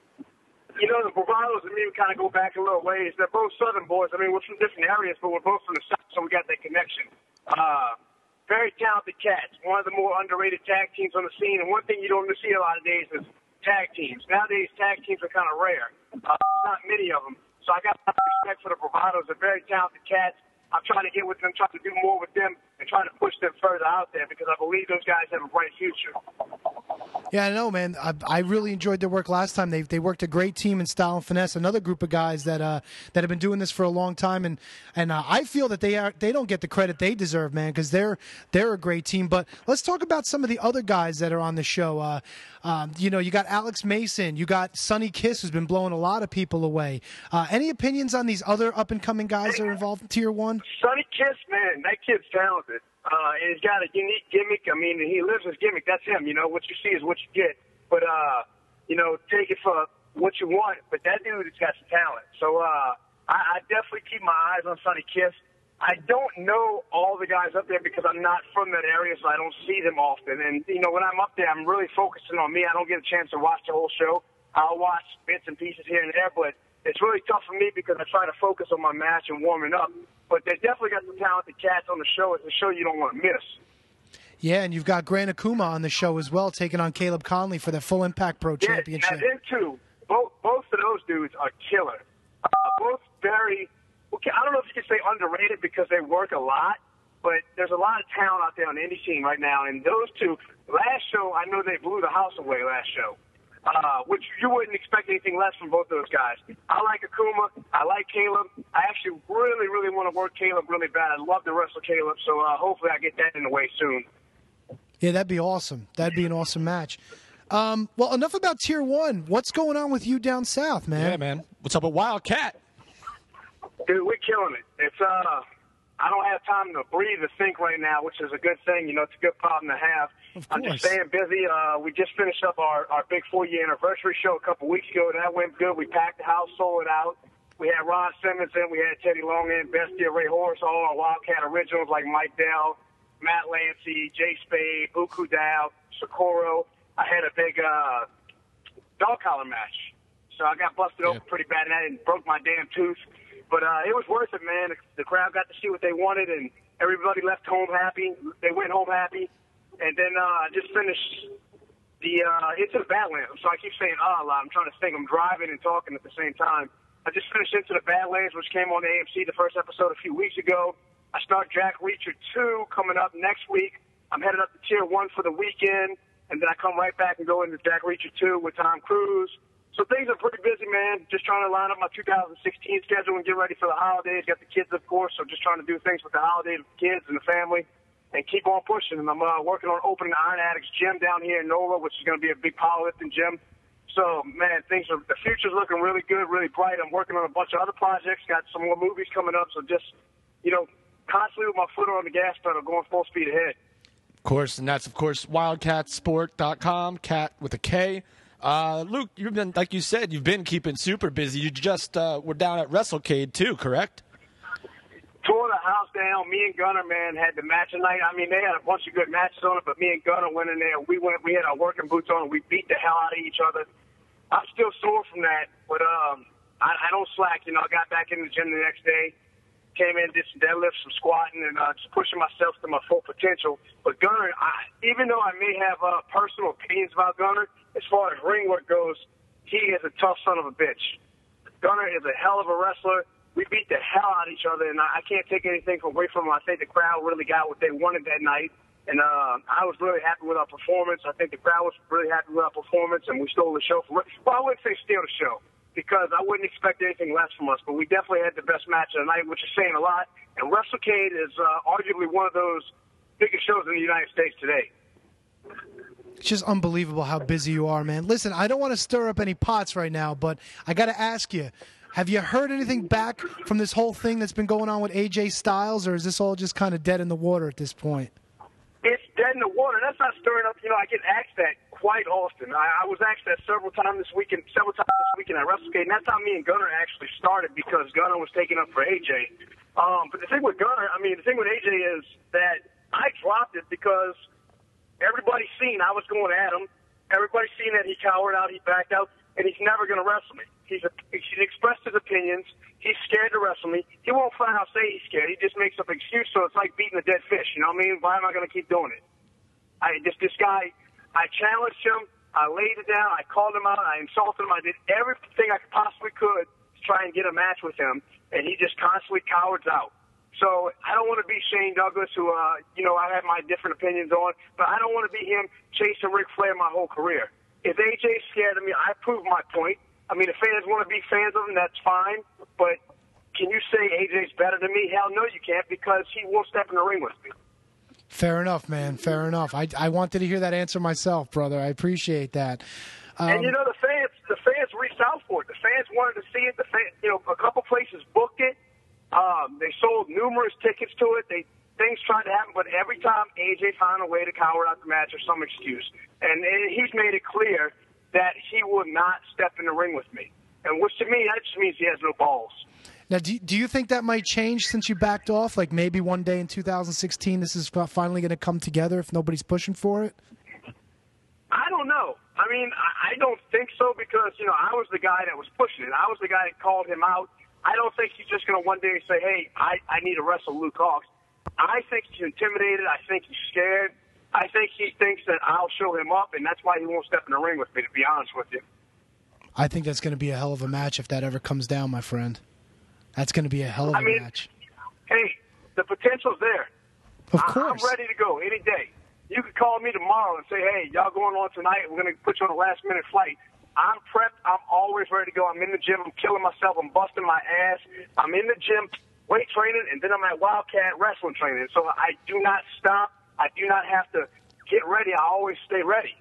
You know, the Bravados and me kind of go back a little ways. They're both Southern boys. I mean, we're from different areas, but we're both from the South, so we got that connection. Uh, very talented cats. One of the more underrated tag teams on the scene. And one thing you don't see a lot of days is tag teams. Nowadays, tag teams are kind of rare. Uh, there's not many of them. So I got a lot of respect for the Bravados. They're very talented cats. I'm trying to get with them, trying to do more with them, and trying to push them further out there because I believe those guys have a bright future. Yeah, I know, man. I, I really enjoyed their work last time. They they worked a great team in Style and Finesse. Another group of guys that uh, that have been doing this for a long time, and and uh, I feel that they are they don't get the credit they deserve, man, because they're they're a great team. But let's talk about some of the other guys that are on the show. Uh, um, you know, you got Alex Mason, you got Sonny Kiss, who's been blowing a lot of people away. Uh, any opinions on these other up and coming guys that are involved in Tier One? Sonny Kiss, man, that kid's talented. Uh, and he's got a unique gimmick. I mean, he lives his gimmick. That's him. You know, what you see is what you get. But, uh, you know, take it for what you want. But that dude has got some talent. So uh, I, I definitely keep my eyes on Sonny Kiss. I don't know all the guys up there because I'm not from that area, so I don't see them often. And, you know, when I'm up there, I'm really focusing on me. I don't get a chance to watch the whole show. I'll watch bits and pieces here and there, but it's really tough for me because I try to focus on my match and warming up. But they definitely got some talented cats on the show. It's a show you don't want to miss. Yeah, and you've got Grant Akuma on the show as well, taking on Caleb Conley for the Full Impact Pro Yeah, Championship. and then, too, both, both of those dudes are killer. Uh, both very, okay, I don't know if you could say underrated because they work a lot, but there's a lot of talent out there on the indie scene right now. And those two, last show, I know they blew the house away last show. Uh, which you wouldn't expect anything less from both of those guys. I like Akuma. I like Caleb. I actually really, really want to work Caleb really bad. I'd love to wrestle Caleb, so uh, hopefully I get that in the way soon. Yeah, that'd be awesome. That'd be an awesome match. Um, well, enough about Tier one. What's going on with you down south, man? Yeah, man. What's up with Wildcat? Dude, we're killing it. It's uh, I don't have time to breathe or think right now, which is a good thing. You know, it's a good problem to have. Of I'm course. just staying busy. Uh, we just finished up our, our big four-year anniversary show a couple weeks ago. That went good. We packed the house, sold it out. We had Ron Simmons in. We had Teddy Long in, Bestia, Ray Horace, all our Wildcat originals like Mike Dell, Matt Lancey, Jay Spade, Buku Dow, Socorro. I had a big uh, dog collar match. So I got busted Yeah. open pretty bad and I broke my damn tooth. But uh, it was worth it, man. The crowd got to see what they wanted, and everybody left home happy. They went home happy. And then uh, I just finished the uh, Into the Badlands. So I keep saying ah a lot. I'm trying to think. I'm driving and talking at the same time. I just finished Into the Badlands, which came on A M C, the first episode a few weeks ago. I start Jack Reacher two coming up next week. I'm headed up to Tier one for the weekend, and then I come right back and go into Jack Reacher two with Tom Cruise. So things are pretty busy, man. Just trying to line up my two thousand sixteen schedule and get ready for the holidays. Got the kids, of course, so just trying to do things with the holidays with the kids and the family and keep on pushing. And I'm uh, working on opening the Iron Addicts gym down here in NOLA, which is going to be a big powerlifting gym. So, man, things are, the future's looking really good, really bright. I'm working on a bunch of other projects, got some more movies coming up. So just, you know, constantly with my foot on the gas pedal, going full speed ahead. Of course, and that's, of course, wildcat sport dot com, cat with a K. Uh, Luke, you've been, like you said, you've been keeping super busy. You just uh, were down at WrestleCade, too, correct? Tore the house down. Me and Gunner, man, had the match tonight. I mean, they had a bunch of good matches on it, but me and Gunner went in there. We went. We had our working boots on. And we beat the hell out of each other. I'm still sore from that, but um, I, I don't slack. You know, I got back in the gym the next day, came in, did some deadlifts, some squatting, and uh, just pushing myself to my full potential. But Gunner, I, even though I may have uh, personal opinions about Gunner, as far as ring work goes, he is a tough son of a bitch. Gunner is a hell of a wrestler. We beat the hell out of each other, and I, I can't take anything away from him. I think the crowd really got what they wanted that night, and uh, I was really happy with our performance. I think the crowd was really happy with our performance, and we stole the show from. Well, I wouldn't say steal the show, because I wouldn't expect anything less from us, but we definitely had the best match of the night, which is saying a lot. And WrestleCade is uh, arguably one of those biggest shows in the United States today. It's just unbelievable how busy you are, man. Listen, I don't want to stir up any pots right now, but I got to ask you, have you heard anything back from this whole thing that's been going on with A J Styles, or is this all just kind of dead in the water at this point? It's dead in the water. That's not stirring up. You know, I get asked that quite often. I, I was asked that several times this weekend, several times this weekend at WrestleCade, and that's how me and Gunner actually started, because Gunner was taking up for A J. Um, but the thing with Gunner, I mean, the thing with A J is that I dropped it because everybody's seen I was going at him. Everybody's seen that he cowered out, he backed out, and he's never going to wrestle me. He's, a, he's expressed his opinions. He's scared to wrestle me. He won't flat out say he's scared. He just makes up an excuse, so it's like beating a dead fish. You know what I mean? Why am I going to keep doing it? I just this guy, I challenged him. I laid it down. I called him out. I insulted him. I did everything I possibly could to try and get a match with him, and he just constantly cowards out. So I don't want to be Shane Douglas, who, uh, you know, I have my different opinions on, but I don't want to be him chasing Ric Flair my whole career. If A J's scared of me, I proved my point. I mean, if fans want to be fans of him, that's fine. But can you say A J's better than me? Hell no, you can't, because he won't step in the ring with me. Fair enough, man. Fair enough. I, I wanted to hear that answer myself, brother. I appreciate that. Um, and, you know, the fans the fans reached out for it. The fans wanted to see it. The fan, you know, a couple places booked it. Um, they sold numerous tickets to it. They Things tried to happen, but every time A J found a way to cower out the match or some excuse. And, and he's made it clear that he will not step in the ring with me. And which to me, that just means he has no balls. Now, do you, do you think that might change since you backed off? Like maybe one day in two thousand sixteen, this is finally going to come together if nobody's pushing for it? I don't know. I mean, I, I don't think so, because, you know, I was the guy that was pushing it. I was the guy that called him out. I don't think he's just going to one day say, hey, I, I need to wrestle Luke Hawx. I think he's intimidated. I think he's scared. I think he thinks that I'll show him up, and that's why he won't step in the ring with me, to be honest with you. I think that's going to be a hell of a match if that ever comes down, my friend. That's going to be a hell of a I mean, match. Hey, the potential's there. Of course. I'm ready to go any day. You could call me tomorrow and say, hey, y'all going on tonight. We're going to put you on a last-minute flight. I'm prepped. I'm always ready to go. I'm in the gym. I'm killing myself. I'm busting my ass. I'm in the gym weight training, and then I'm at Wildcat wrestling training. So I do not stop. I do not have to get ready. I always stay ready.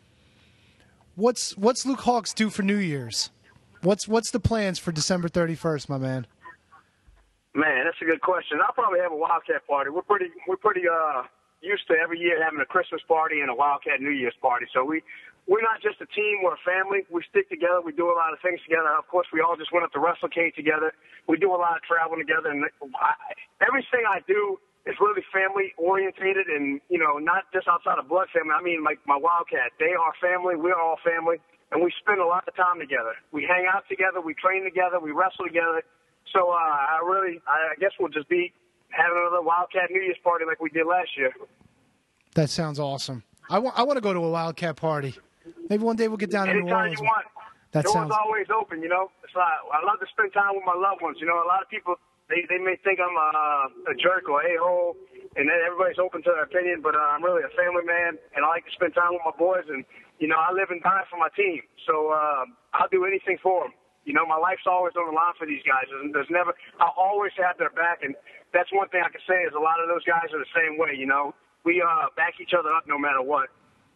What's what's Luke Hawx do for New Year's? What's what's the plans for December thirty-first, my man? Man, that's a good question. I'll probably have a Wildcat party. We're pretty we're pretty uh used to every year having a Christmas party and a Wildcat New Year's party. So we we're not just a team, we're a family. We stick together. We do a lot of things together. Of course, we all just went up to WrestleCade together. We do a lot of traveling together, and I, everything I do is really family orientated, and you know, not just outside of blood family. I mean, like my Wildcat, they are family. We're all family, and we spend a lot of time together. We hang out together. We train together. We wrestle together. So uh, I really, I guess we'll just be having another Wildcat New Year's party like we did last year. That sounds awesome. I want I want to go to a Wildcat party. Maybe one day we'll get down to New Anytime Orleans. you want. That Doors sounds always open, you know. It's like, I love to spend time with my loved ones. You know, a lot of people they they may think I'm a, a jerk or a a-hole, and then everybody's open to their opinion. But uh, I'm really a family man, and I like to spend time with my boys. And you know, I live and die for my team, so uh, I'll do anything for them. You know, my life's always on the line for these guys. There's, there's never, I'll always have their back, and that's one thing I can say is a lot of those guys are the same way. You know, we uh, back each other up no matter what.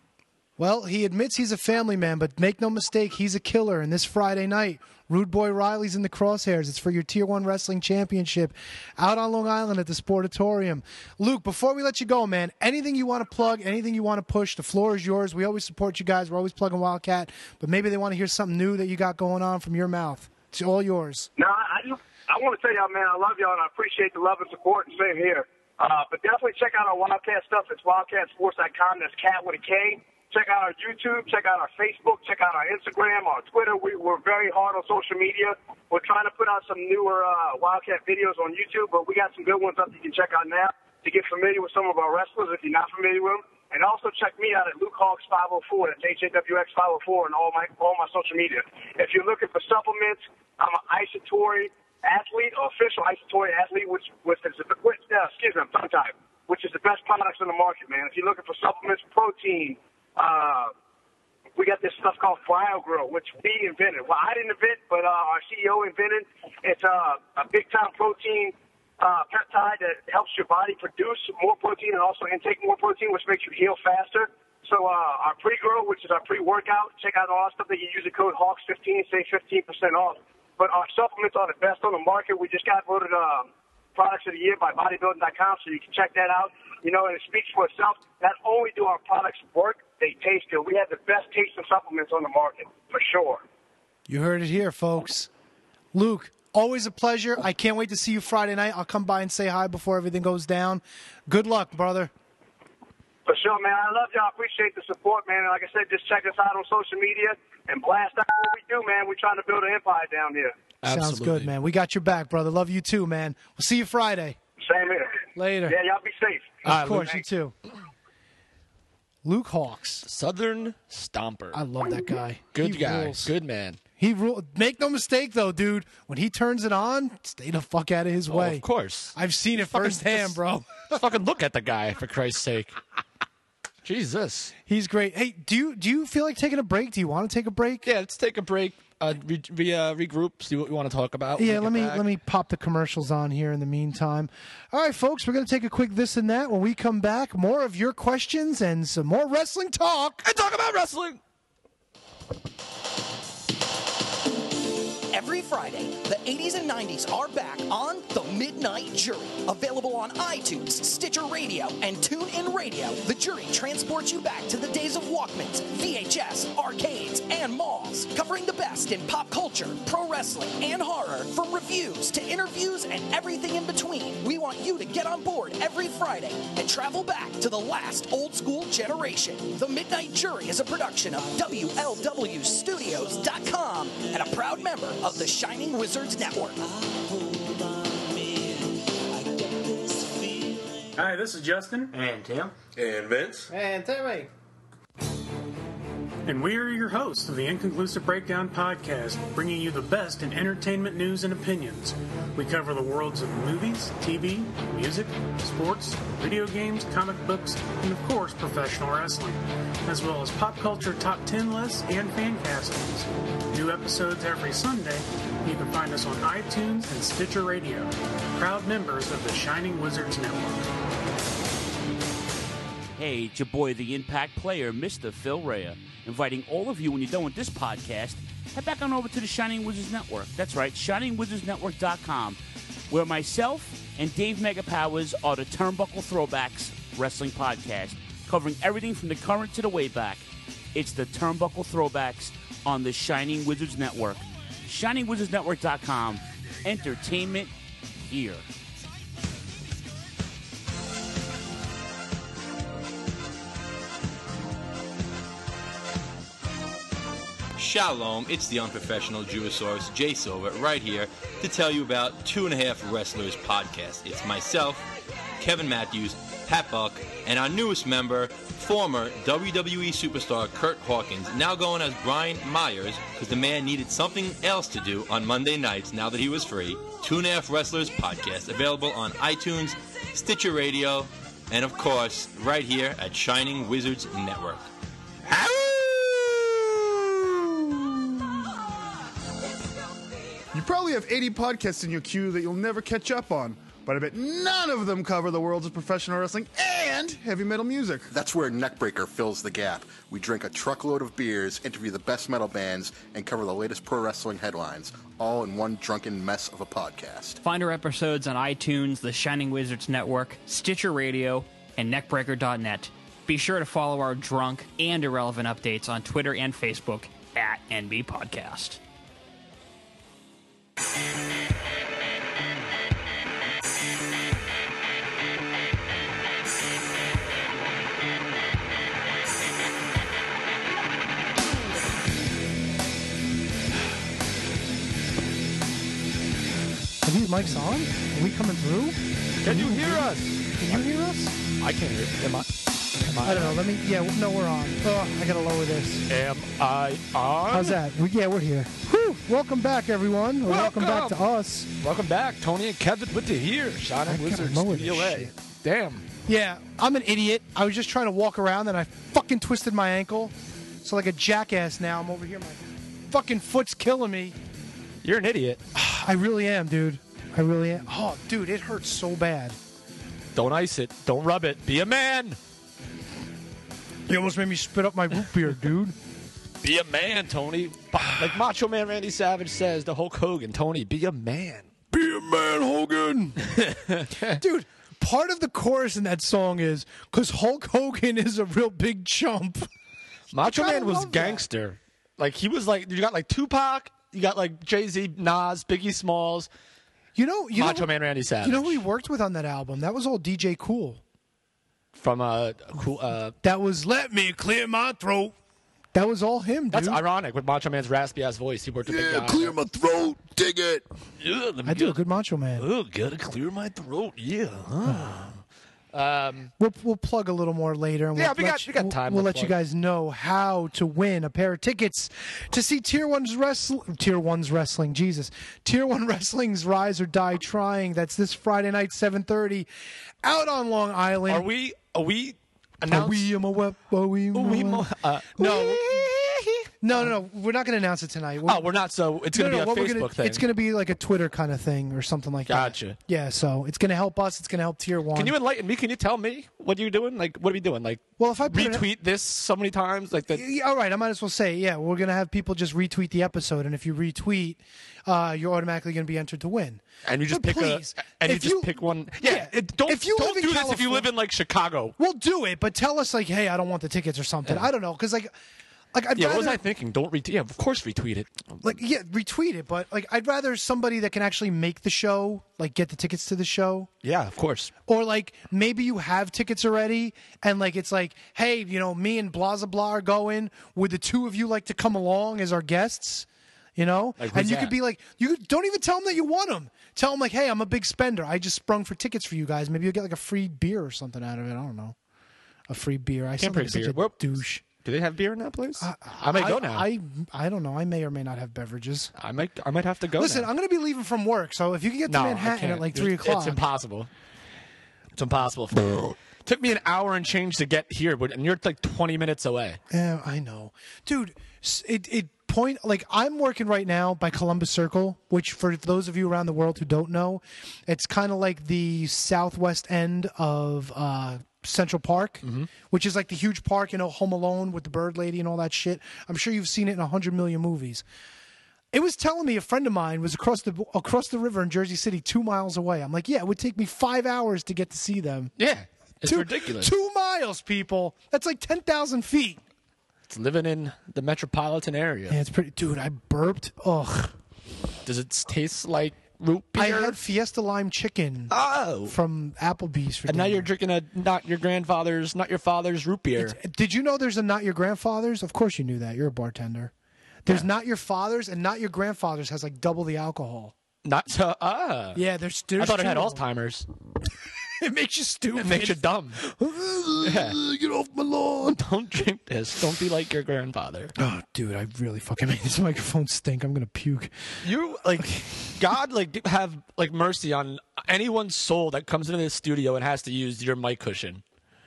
Well, he admits he's a family man, but make no mistake, he's a killer. And this Friday night, Rude Boy Riley's in the crosshairs. It's for your Tier one Wrestling Championship out on Long Island at the Sportatorium. Luke, before we let you go, man, anything you want to plug, anything you want to push, the floor is yours. We always support you guys. We're always plugging Wildcat, but maybe they want to hear something new that you got going on from your mouth. It's all yours. No, I just, I want to tell y'all, man, I love y'all, and I appreciate the love and support, and same here. Uh, but definitely check out our Wildcat stuff. It's wildcat sports dot com. That's cat with a K. Check out our YouTube, check out our Facebook, check out our Instagram, our Twitter. We, we're very hard on social media. We're trying to put out some newer uh, Wildcat videos on YouTube, but we got some good ones up you can check out now to get familiar with some of our wrestlers if you're not familiar with them. And also check me out at Luke Hawks five oh four. That's H A W X five oh four on all my all my social media. If you're looking for supplements, I'm an Isatori athlete, or official Isatori athlete, which, which is the, which, uh, excuse me, I'm tongue-tied, which is the best products on the market, man. If you're looking for supplements, protein, Uh, we got this stuff called CryoGrow, which we invented. Well, I didn't invent, but uh, our C E O invented. It's uh, a big-time protein uh, peptide that helps your body produce more protein and also intake more protein, which makes you heal faster. So uh, our pre-grow, which is our pre-workout, check out all our stuff that you use the code Hawks fifteen, save fifteen percent off. But our supplements are the best on the market. We just got voted uh, Products of the Year by bodybuilding dot com, so you can check that out. You know, and it speaks for itself. Not only do our products work, they taste good. We have the best tasting supplements on the market, for sure. You heard it here, folks. Luke, always a pleasure. I can't wait to see you Friday night. I'll come by and say hi before everything goes down. Good luck, brother. For sure, man. I love y'all. I appreciate the support, man. And like I said, just check us out on social media and blast out what we do, man. We're trying to build an empire down here. Absolutely. Sounds good, man. We got your back, brother. Love you too, man. We'll see you Friday. Same here. Later. Yeah, y'all be safe. Of right, course, Luke. you too. Luke Hawks. Southern Stomper. I love that guy. Good He guy. rules. Good man. He rule. Make no mistake, though, dude. When he turns it on, stay the fuck out of his Oh, way. of course. I've seen it Fucking firsthand, just- bro. Just fucking look at the guy, for Christ's sake. Jesus. He's great. Hey, do you do you feel like taking a break? Do you want to take a break? Yeah, let's take a break. Uh, re, re, uh, regroup. See what we want to talk about. Yeah, We'll let get me back. let me pop the commercials on here in the meantime. All right, folks, we're going to take a quick this and that. When we come back, more of your questions and some more wrestling talk. And talk about wrestling. Every Friday, the eighties and nineties are back on The Midnight Jury. Available on iTunes, Stitcher Radio, and TuneIn Radio, The Jury transports you back to the days of Walkmans, V H S, arcades, and malls. Covering the best in pop culture, pro wrestling, and horror. From reviews to interviews and everything in between. We want you to get on board every Friday and travel back to the last old school generation. The Midnight Jury is a production of W L W Studios dot com and a proud member of the Shining Wizards Network. Hi, this is Justin. And Tim. And Vince. And Timmy. And we are your hosts of the Inconclusive Breakdown podcast, bringing you the best in entertainment news and opinions. We cover the worlds of movies, T V, music, sports, video games, comic books, and of course, professional wrestling, as well as pop culture top ten lists and fan castings. New episodes every Sunday. You can find us on iTunes and Stitcher Radio, proud members of the Shining Wizards Network. Hey, it's your boy, the Impact Player, Mister Phil Rea, inviting all of you, when you're done with this podcast, head back on over to the Shining Wizards Network. That's right, shining wizards network dot com, where myself and Dave Megapowers are the Turnbuckle Throwbacks Wrestling Podcast, covering everything from the current to the way back. It's the Turnbuckle Throwbacks on the Shining Wizards Network. shining wizards network dot com. Entertainment here. Shalom, it's the unprofessional Jewisaurus, Jay Silver, right here to tell you about Two and a Half Wrestlers podcast. It's myself, Kevin Matthews, Pat Buck, and our newest member, former W W E superstar Kurt Hawkins, now going as Brian Myers because the man needed something else to do on Monday nights now that he was free. Two and a Half Wrestlers podcast, available on iTunes, Stitcher Radio, and of course, right here at Shining Wizards Network. You probably have eighty podcasts in your queue that you'll never catch up on, but I bet none of them cover the worlds of professional wrestling and heavy metal music. That's where Neckbreaker fills the gap. We drink a truckload of beers, interview the best metal bands, and cover the latest pro wrestling headlines, all in one drunken mess of a podcast. Find our episodes on iTunes, the Shining Wizards Network, Stitcher Radio, and neckbreaker dot net. Be sure to follow our drunk and irrelevant updates on Twitter and Facebook at N B Podcast. Are these mics on? Are we coming through? Can you hear us? Can you hear us? I can't hear. Am I? Am I? I don't know. Let me. Yeah. No, we're on. Oh, I gotta lower this. Am I on? How's that? We, yeah, we're here. Whew. Welcome back, everyone. Or welcome. welcome back to us. Welcome back, Tony and Kevin. Good to hear. Shining Wizards Studio A. Damn. Yeah, I'm an idiot. I was just trying to walk around and I fucking twisted my ankle. So like a jackass now, I'm over here. My fucking foot's killing me. You're an idiot. I really am, dude. I really am. Oh, dude, it hurts so bad. Don't ice it. Don't rub it. Be a man. You almost made me spit up my root beer, dude. Be a man, Tony. Like Macho Man Randy Savage says to Hulk Hogan, Tony, be a man. Be a man, Hogan. Dude, part of the chorus in that song is, because Hulk Hogan is a real big chump. Macho Man was gangster. That. Like, he was like, you got like Tupac, you got like Jay-Z, Nas, Biggie Smalls. You know, you Macho know, Man Randy Savage. You know who he worked with on that album? That was all D J Cool. From uh, cool. Uh, that was Let Me Clear My Throat. That was all him, dude. That's ironic with Macho Man's raspy ass voice. He worked with yeah, big guy. Clear my throat, dig it. Yeah, I do a good Macho Man. Oh, gotta clear my throat. Yeah. Huh. Um, we'll we'll plug a little more later. And yeah, we'll we got you, we got time. We'll, we'll let plug. you guys know how to win a pair of tickets to see Tier One's wrestling. Tier One's wrestling, Jesus. Tier One Wrestling's Rise or Die Trying. That's this Friday night, seven thirty, out on Long Island. Are we? Are we? Are we? Are we? Are we? Are we uh, no. No, no, no. We're not going to announce it tonight. We're, oh, we're not. So it's going to no, no, be a Facebook gonna, thing. It's going to be like a Twitter kind of thing or something like gotcha. that. Gotcha. Yeah, so it's going to help us. It's going to help Tier One. Can you enlighten me? Can you tell me what you're doing? Like, what are we doing? Like, well, if I retweet it, this so many times, like that. Yeah, all right, I might as well say, yeah, we're going to have people just retweet the episode, and if you retweet, uh, you're automatically going to be entered to win. And you just but pick please, a, and you just you, pick one. Yeah, yeah it, don't if you don't live do in this if you live in like Chicago. We'll do it, but tell us like, hey, I don't want the tickets or something. Yeah. I don't know, because like. Like I'd yeah, rather, what was I thinking? Don't retweet. Yeah, of course retweet it. Like, yeah, retweet it. But like, I'd rather somebody that can actually make the show, like, get the tickets to the show. Yeah, of course. Or like, maybe you have tickets already, and like, it's like, hey, you know, me and blah blah blah are going. Would the two of you like to come along as our guests? You know, like, and you that? could be like, you don't even tell them that you want them. Tell them like, hey, I'm a big spender. I just sprung for tickets for you guys. Maybe you'll get like a free beer or something out of it. I don't know, a free beer. I sound like such a douche. Do they have beer in that place? Uh, I might I, go now. I I don't know. I may or may not have beverages. I might I might have to go. Listen, now. I'm going to be leaving from work, so if you can get to no, Manhattan at like three o'clock, it's impossible. It's impossible. It took me an hour and change to get here, but and you're like twenty minutes away. Yeah, I know, dude. It it point like I'm working right now by Columbus Circle, which for those of you around the world who don't know, it's kind of like the southwest end of. Uh, Central Park, mm-hmm. which is like the huge park, you know, Home Alone with the bird lady and all that shit. I'm sure you've seen it in a hundred million movies. It was telling me a friend of mine was across the across the river in Jersey City, two miles away. I'm like, yeah, it would take me five hours to get to see them. Yeah, it's two, ridiculous. Two miles, people. That's like ten thousand feet. It's living in the metropolitan area. Yeah, it's pretty. Dude, I burped. Ugh. Does it taste like root beer? I had Fiesta Lime Chicken oh. from Applebee's. For and dinner. now you're drinking a not your grandfather's, not your father's root beer. It's, did you know there's a not your grandfather's? Of course you knew that. You're a bartender. There's yeah. not your father's and not your grandfather's has like double the alcohol. Not so. Ah. Yeah, there's. there's I thought it had two. Alzheimer's. It makes you stupid. It makes you dumb. Yeah. Get off my lawn. Don't drink this. Don't be like your grandfather. Oh, dude, I really fucking made this microphone stink. I'm gonna puke. You like God, like have like mercy on anyone's soul that comes into this studio and has to use your mic cushion.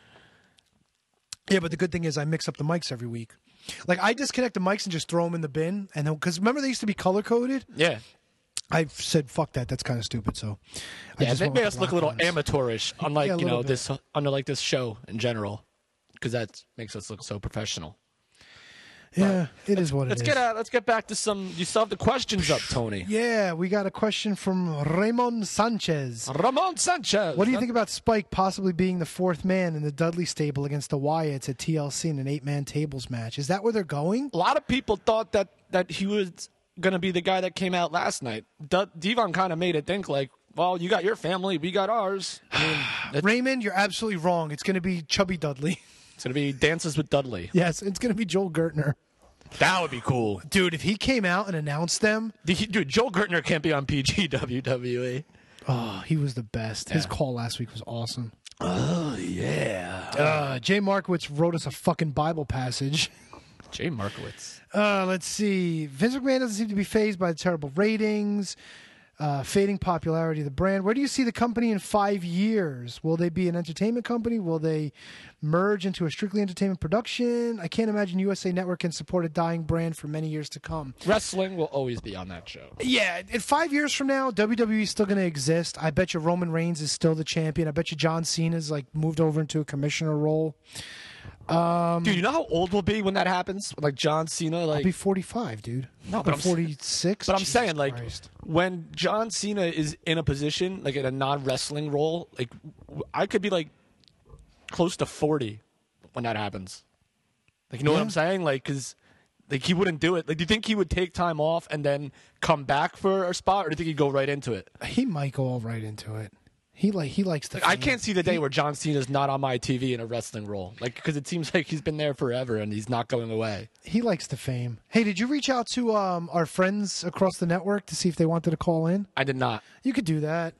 Yeah, but the good thing is I mix up the mics every week. Like I disconnect the mics and just throw them in the bin, and because remember they used to be color coded. Yeah. I've said fuck that. That's kind of stupid. So, I Yeah, just they went made with us look a little black ones. amateurish, unlike Yeah, a you know little bit. this under like this show in general, because that makes us look so professional. Yeah, it is what it Let's is. get uh, let's get back to some. You still have the questions up, Tony. Yeah, we got a question from Ramon Sanchez. Ramon Sanchez. What do you think about Spike possibly being the fourth man in the Dudley stable against the Wyatts at T L C in an eight-man tables match? Is that where they're going? A lot of people thought that that he was going to be the guy that came out last night. D- Devon kind of made it think like, well, you got your family, we got ours. I mean, it's, Raymond, you're absolutely wrong. It's going to be Chubby Dudley. it's going to be Dances with Dudley. Yes, it's going to be Joel Gertner. That would be cool. Dude, if he came out and announced them. The- he- Dude, Joel Gertner can't be on P G W W E. Oh, he was the best. His Yeah. call last week was awesome. Oh, yeah. Uh, Jay Markowitz wrote us a fucking Bible passage. Jay Markowitz. Uh, let's see. Vince McMahon doesn't seem to be fazed by the terrible ratings, uh, fading popularity of the brand. Where do you see the company in five years? Will they be an entertainment company? Will they merge into a strictly entertainment production? I can't imagine U S A Network can support a dying brand for many years to come. Wrestling will always be on that show. Yeah, in five years from now, W W E is still going to exist. I bet you Roman Reigns is still the champion. I bet you John Cena's like moved over into a commissioner role. Um, Dude, you know how old we'll be when that happens? Like John Cena, like I'll be forty-five, dude. No, but I'm I'm s- forty-six. But I'm Jesus saying, like, Christ. when John Cena is in a position, like in a non-wrestling role, like w- I could be like close to forty when that happens. Like, you know what Yeah. I'm saying? Like, because like he wouldn't do it. Like, do you think he would take time off and then come back for a spot, or do you think he'd go right into it? He might go all right into it. He like he likes the. Like, I fame. can't see the day where John Cena's not on my T V in a wrestling role, like because it seems like he's been there forever and he's not going away. He likes the fame. Hey, did you reach out to um, our friends across the network to see if they wanted to call in? I did not. You could do that.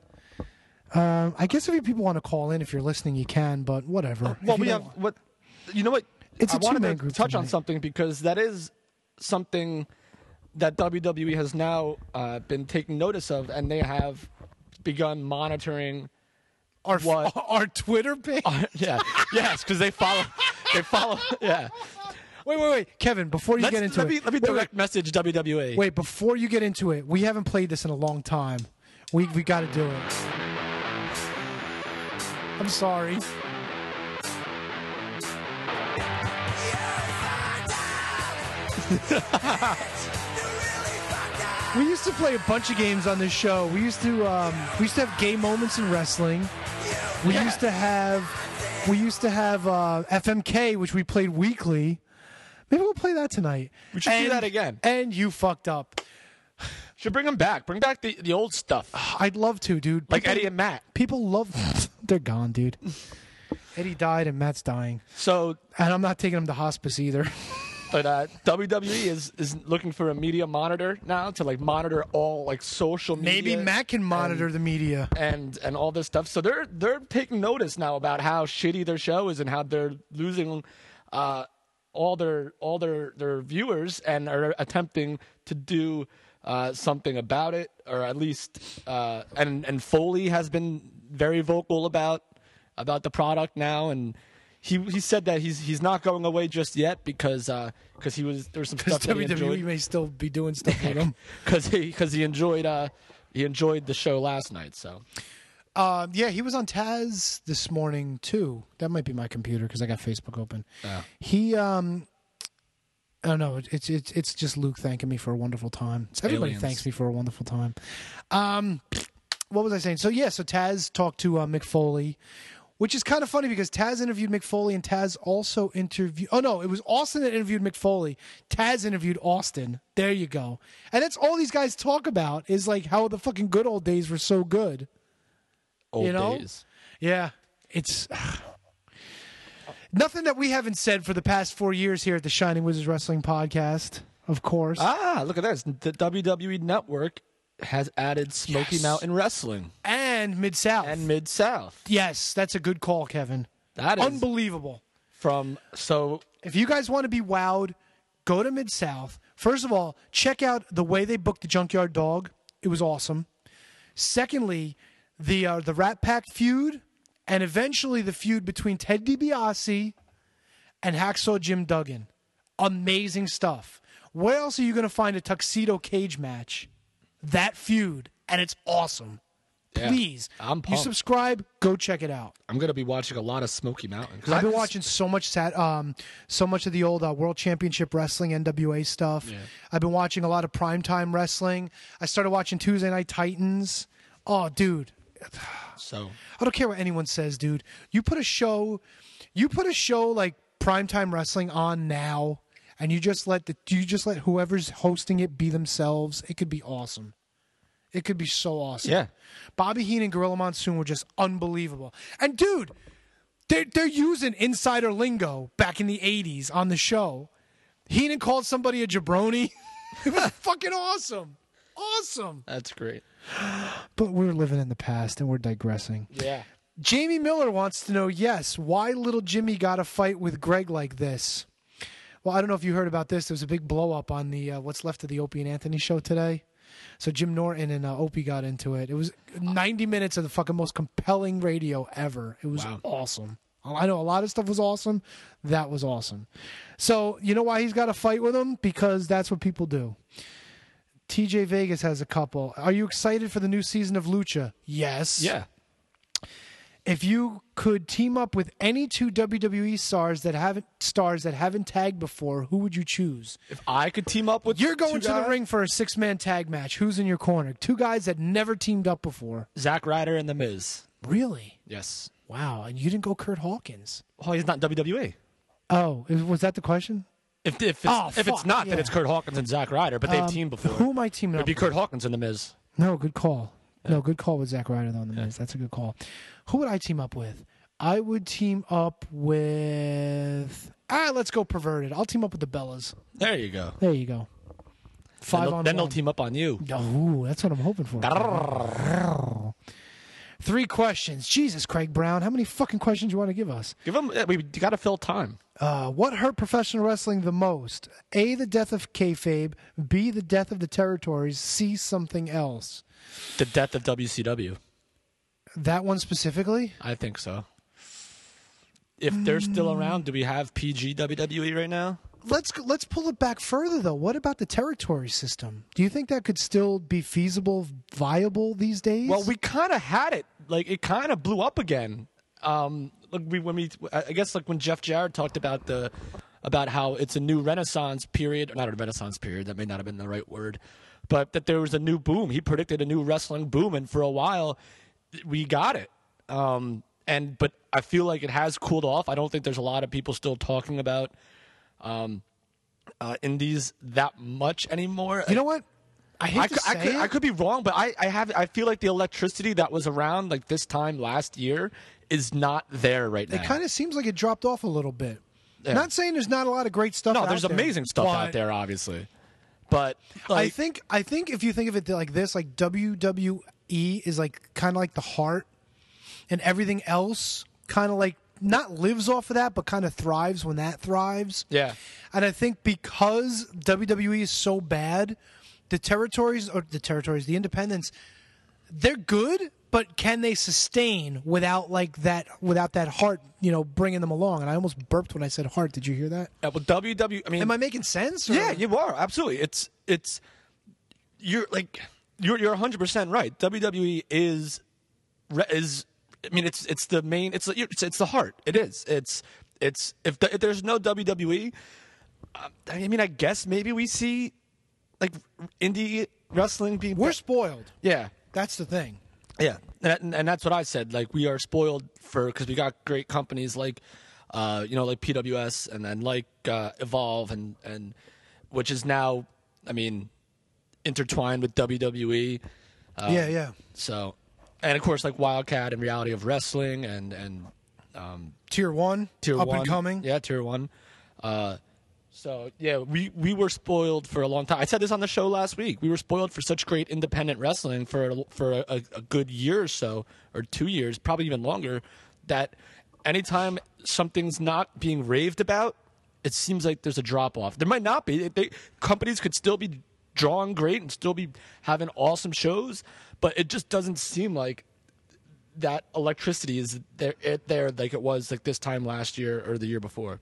Um, I guess if you people want to call in, if you're listening, you can. But whatever. Well, If you we don't- have what you know. What It's I a wanted two-man to group touch on tonight. something because that is something that W W E has now uh, been taking notice of, and they have begun monitoring our what our Twitter page. Uh, yeah, yes, because they follow. They follow. Yeah. Wait, wait, wait, Kevin. Before you Let's- get into let it, me let me wait, direct message W W E. Wait, wait, before you get into it, we haven't played this in a long time. We we got to do it. I'm sorry. We used to play a bunch of games on this show. We used to um, we used to have gay moments in wrestling. We used to have we used to have uh, F M K, which we played weekly. Maybe we'll play that tonight. We should do that again. And you fucked up. Should bring them back. Bring back the, the old stuff. I'd love to, dude. Like People- Eddie and Matt. People love. They're gone, dude. Eddie died and Matt's dying. So, and I'm not taking him to hospice either. But uh, W W E is, is looking for a media monitor now to like monitor all like social media. Maybe Matt can monitor the media and and all this stuff. So they're they're taking notice now about how shitty their show is and how they're losing uh, all their all their their viewers and are attempting to do uh, something about it, or at least uh, and and Foley has been very vocal about about the product now and. He he said that he's he's not going away just yet because uh, cause he was there's some because stuff that he W W E enjoyed may still be doing stuff with him. because he because he enjoyed uh he enjoyed the show last night. So Uh, yeah, he was on Taz this morning too. That might be my computer because I got Facebook open. Oh. He um, I don't know. It's it's it's just Luke thanking me for a wonderful time. Everybody aliens. thanks me for a wonderful time. Um, what was I saying? So yeah, so Taz talked to uh, Mick Foley. Which is kind of funny because Taz interviewed Mick Foley and Taz also interviewed... Oh, no, it was Austin that interviewed Mick Foley. Taz interviewed Austin. There you go. And that's all these guys talk about is like how the fucking good old days were so good. old You know? days. Yeah. It's... Nothing that we haven't said for the past four years here at the Shining Wizards Wrestling Podcast, of course. Ah, look at this. The W W E Network has added Smoky Yes. Mountain Wrestling. And And Mid-South. And Mid-South. Yes, that's a good call, Kevin. That is unbelievable. From so if you guys want to be wowed, go to Mid-South. First of all, check out the way they booked the Junkyard Dog. It was awesome. Secondly, the uh, the Rat Pack feud, and eventually the feud between Ted DiBiase and Hacksaw Jim Duggan. Amazing stuff. Where else are you going to find a tuxedo cage match? That feud, and it's awesome. Yeah, Please, I'm you pumped. subscribe, go check it out. I'm going to be watching a lot of Smoky Mountain. I've been I just- watching so much sat, um, so much of the old uh, World Championship Wrestling N W A stuff. Yeah. I've been watching a lot of primetime wrestling. I started watching Tuesday Night Titans. Oh, dude. So I don't care what anyone says, dude. You put a show, you put a show like primetime wrestling on now, and you just let the you just let whoever's hosting it be themselves. It could be awesome. It could be so awesome. Yeah. Bobby Heenan and Gorilla Monsoon were just unbelievable. And dude, they're they're using insider lingo back in the eighties on the show. Heenan called somebody a jabroni. It was fucking awesome. Awesome. That's great. But we're living in the past and we're digressing. Yeah. Jamie Miller wants to know, yes, why little Jimmy got a fight with Greg like this? Well, I don't know if you heard about this. There was a big blow up on the uh, What's Left of the Opie and Anthony show today. So Jim Norton and uh, Opie got into it. It was ninety minutes of the fucking most compelling radio ever. It was Wow. awesome. I know a lot of stuff was awesome. That was awesome. So you know why he's got to fight with him? Because that's what people do. T J Vegas has a couple. Are you excited for the new season of Lucha? Yes. Yeah. If you could team up with any two W W E stars that haven't stars that haven't tagged before, who would you choose? If I could team up with You're going two to guys? the ring for a six-man tag match. Who's in your corner? Two guys that never teamed up before. Zack Ryder and The Miz. Really? Yes. Wow. And you didn't go Kurt Hawkins. Well, he's not W W E. Oh, is- was that the question? If if it's, Oh, if it's fuck, not, then yeah. it's Kurt Hawkins and Zack Ryder, but they've Um, teamed before. Who am I teaming It'd up be with? Kurt Hawkins and The Miz. No, good call. No, good call with Zack Ryder on the Miz. That's a good call. Who would I team up with? I would team up with. Ah, let's go perverted. I'll team up with the Bellas. There you go. There you go. Five then they'll, on then one. they'll team up on you. Oh, that's what I'm hoping for. Three questions. Jesus, Craig Brown. How many fucking questions you want to give us? Give them. We got to fill time. Uh, what hurt professional wrestling the most? A, the death of kayfabe. B, the death of the territories. C, something else. The death of W C W. That one specifically? I think so. If they're still around, do we have P G W W E right now? Let's go- let's pull it back further though. What about the territory system? Do you think that could still be feasible, viable these days? Well, we kind of had it. Like it kind of blew up again. Um, like we when we I guess like when Jeff Jarrett talked about the about how it's a new renaissance period, or not a renaissance period. That may not have been the right word, but that there was a new boom. He predicted a new wrestling boom, and for a while, we got it. Um, and but I feel like it has cooled off. I don't think there's a lot of people still talking about um, uh, indies that much anymore. You know what? I hate I to could, I say could, it. I could be wrong, but I, I have I feel like the electricity that was around like this time last year is not there right now. It kind of seems like it dropped off a little bit. Yeah. Not saying there's not a lot of great stuff. no, out there's there, amazing stuff but out there, obviously, but I like, think I think if you think of it like this, like W W E is like kind of like the heart, and everything else kind of like not lives off of that, but kind of thrives when that thrives. yeah, And I think because W W E is so bad, the territories or the territories, the independents, they're good, but can they sustain without like that without that heart, you know, bringing them along? And I almost burped when I said heart. Did you hear that? Uh, well, W W E. I mean, Am I making sense? or- yeah, you are absolutely. It's it's you're like you're you're one hundred percent right. W W E is re- is I mean it's it's the main it's it's, it's the heart. It is. It's it's if, the, if there's no W W E, uh, I mean I guess maybe we see like indie wrestling being We're spoiled. yeah. That's the thing. Yeah, and, and that's what I said. Like we are spoiled for because we got great companies like, uh, you know, like P W S and then like uh, Evolve and and which is now, I mean, intertwined with W W E. Um, Yeah, yeah. So, and of course, like Wildcat and Reality of Wrestling and and um, Tier one, Tier up One and coming. Yeah, Tier One. Uh, So, yeah, we, we were spoiled for a long time. I said this on the show last week. We were spoiled for such great independent wrestling for a, for a, a good year or so, or two years, probably even longer, that anytime something's not being raved about, it seems like there's a drop-off. There might not be. They, companies could still be drawing great and still be having awesome shows, but it just doesn't seem like that electricity is there, it there like it was like this time last year or the year before.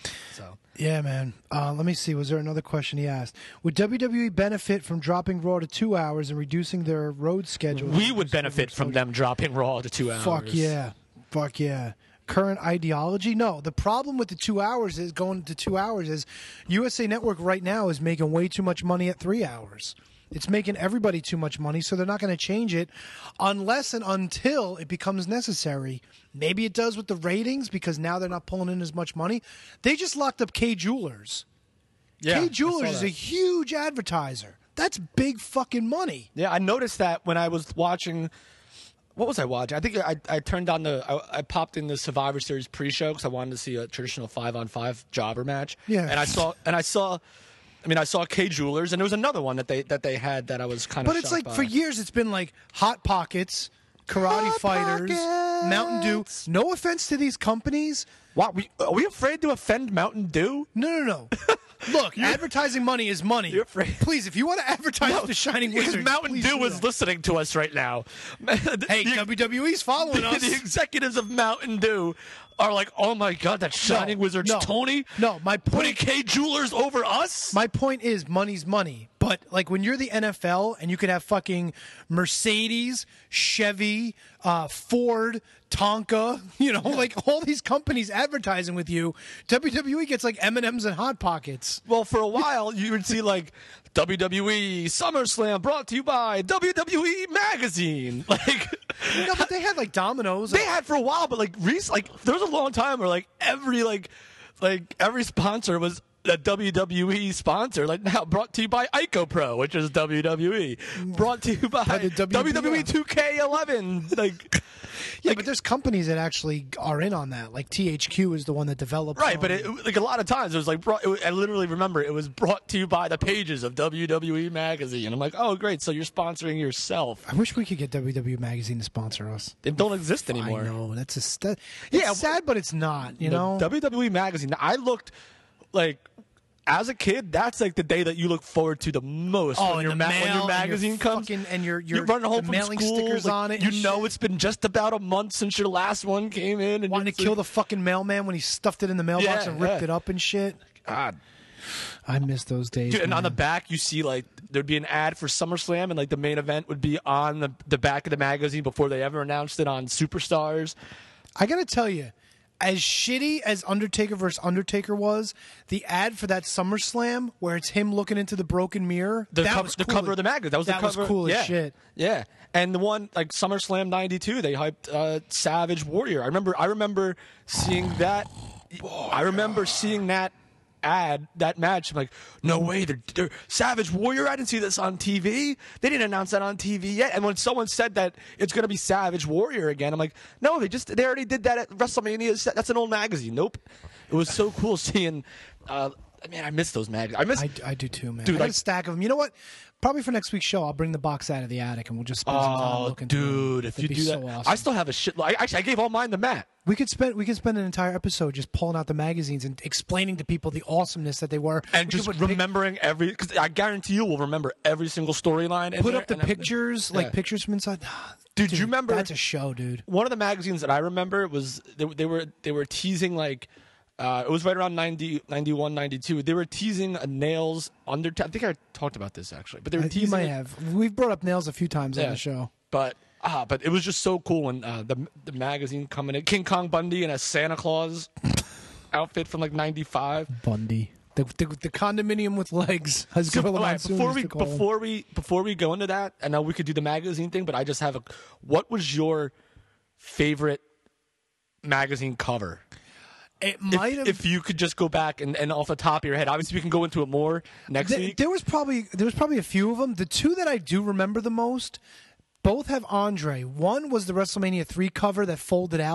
So yeah, man. Uh, let me see. Was there another question he asked? Would W W E benefit from dropping Raw to two hours and reducing their road schedule? We would benefit from them dropping Raw to two hours. Fuck yeah. Fuck yeah. Current ideology? No. The problem with the two hours is going to two hours is U S A Network right now is making way too much money at three hours. It's making everybody too much money, so they're not going to change it unless and until it becomes necessary. Maybe it does with the ratings because now they're not pulling in as much money. They just locked up Kay Jewelers. Yeah, Kay Jewelers I saw is that. a huge advertiser. That's big fucking money. Yeah, I noticed that when I was watching. What was I watching? I think I, I turned on the. I, I popped in the Survivor Series pre-show because I wanted to see a traditional five-on-five jobber match. Yeah. and I saw and I saw. I mean, I saw Kay Jewelers, and there was another one that they that they had that I was kind of. But it's like for years, it's been like Hot Pockets, Karate Hot Fighters, Pockets. Mountain Dew. No offense to these companies. What? We, are we afraid to offend Mountain Dew? No, no, no. Look, advertising money is money. You're afraid. Please, if you want to advertise No, the Shining because Wizard, Mountain please Dew do is that. listening to us right now. Hey, The- W W E's following the, us. the executives of Mountain Dew are like, oh my god, that Shining No, Wizards no, Tony. No, my Putting point. Kay Jewelers over us. My point is, money's money. But like when you're the N F L and you could have fucking Mercedes, Chevy, uh, Ford, Tonka, you know, like all these companies advertising with you, W W E gets like M and M's and Hot Pockets. Well, for a while, you would see like W W E SummerSlam brought to you by W W E Magazine. Like, No, but they had like Domino's. they had for a while, but like, Reese, like there was a long time where like every like, like every sponsor was a W W E sponsor. Like now, brought to you by IcoPro, which is W W E. Brought to you by, By the W B L. W W E two K eleven. Like. Yeah, but there's companies that actually are in on that. Like T H Q is the one that developed. Right, um, but it, like a lot of times it was like brought, it, was- I literally remember it was brought to you by the pages of W W E Magazine. I'm like, oh great, so you're sponsoring yourself. I wish we could get W W E Magazine to sponsor us. They don't exist anymore. I know that's a st- Yeah, it's sad, but it's not. You The know, W W E Magazine. I looked like. As a kid, that's like the day that you look forward to the most Oh, when, and your the ma- when mail, your and magazine your comes. fucking- and your- you're your- running home the from mailing school, stickers like, on it You and know shit. it's been just about a month since your last one came in, and wanting to it's kill like- the fucking mailman when he stuffed it in the mailbox Yeah, and ripped yeah. it up and shit. God. I miss those days. Dude, and on the man. back, you see like there'd be an ad for SummerSlam, and like the main event would be on the the back of the magazine before they ever announced it on Superstars. I gotta tell you, as shitty as Undertaker versus Undertaker was, the ad for that SummerSlam where it's him looking into the broken mirror, The that cover, was the cool cover as- of the magazine. That was that the cover. was cool yeah. as shit. Yeah, and the one like SummerSlam ninety-two, they hyped uh, Savage Warrior. I remember. I remember seeing that. I remember seeing that ad, that match. I'm like, no way, they're, they're Savage Warrior. I didn't see this on T V. They didn't announce that on T V yet. And when someone said that it's going to be Savage Warrior again, I'm like, no, they just they already did that at WrestleMania. That's an old magazine. Nope. It was so cool seeing. Uh, man, I miss those magazines. I miss. I, I do too, man. Dude, I got like- a stack of them. You know what? Probably for next week's show, I'll bring the box out of the attic and we'll just spend some time Oh, looking through them. dude! If That'd you be do that, so awesome. I still have a shit. I, actually, I gave all mine to Matt. We could spend we could spend an entire episode just pulling out the magazines and explaining to people the awesomeness that they were, And We just could put pic- remembering every, because I guarantee you will remember every single storyline. in put there up the and everything. pictures, Yeah. like pictures from inside. Dude, do you remember? That's a show, dude. One of the magazines that I remember was they, they were they were teasing like. Uh, it was right around ninety, ninety-one, ninety-two. They were teasing a Nails under. I think I talked about this actually, but they were Uh, teasing. you might it- have. We've brought up nails a few times Yeah. on the show. But ah, but it was just so cool when uh, the the magazine coming in, King Kong Bundy in a Santa Claus outfit from like ninety-five. Bundy. The, the, the condominium with legs. As So, Gorilla all right, Monsoon before used we to call him. before we before we go into that, I know we could do the magazine thing, but I just have a. What was your favorite magazine cover? It might if, have. if you could just go back and, and off the top of your head, obviously we can go into it more next Th- week. There was probably there was probably a few of them. The two that I do remember the most, both have Andre. One was the WrestleMania three cover that folded out, and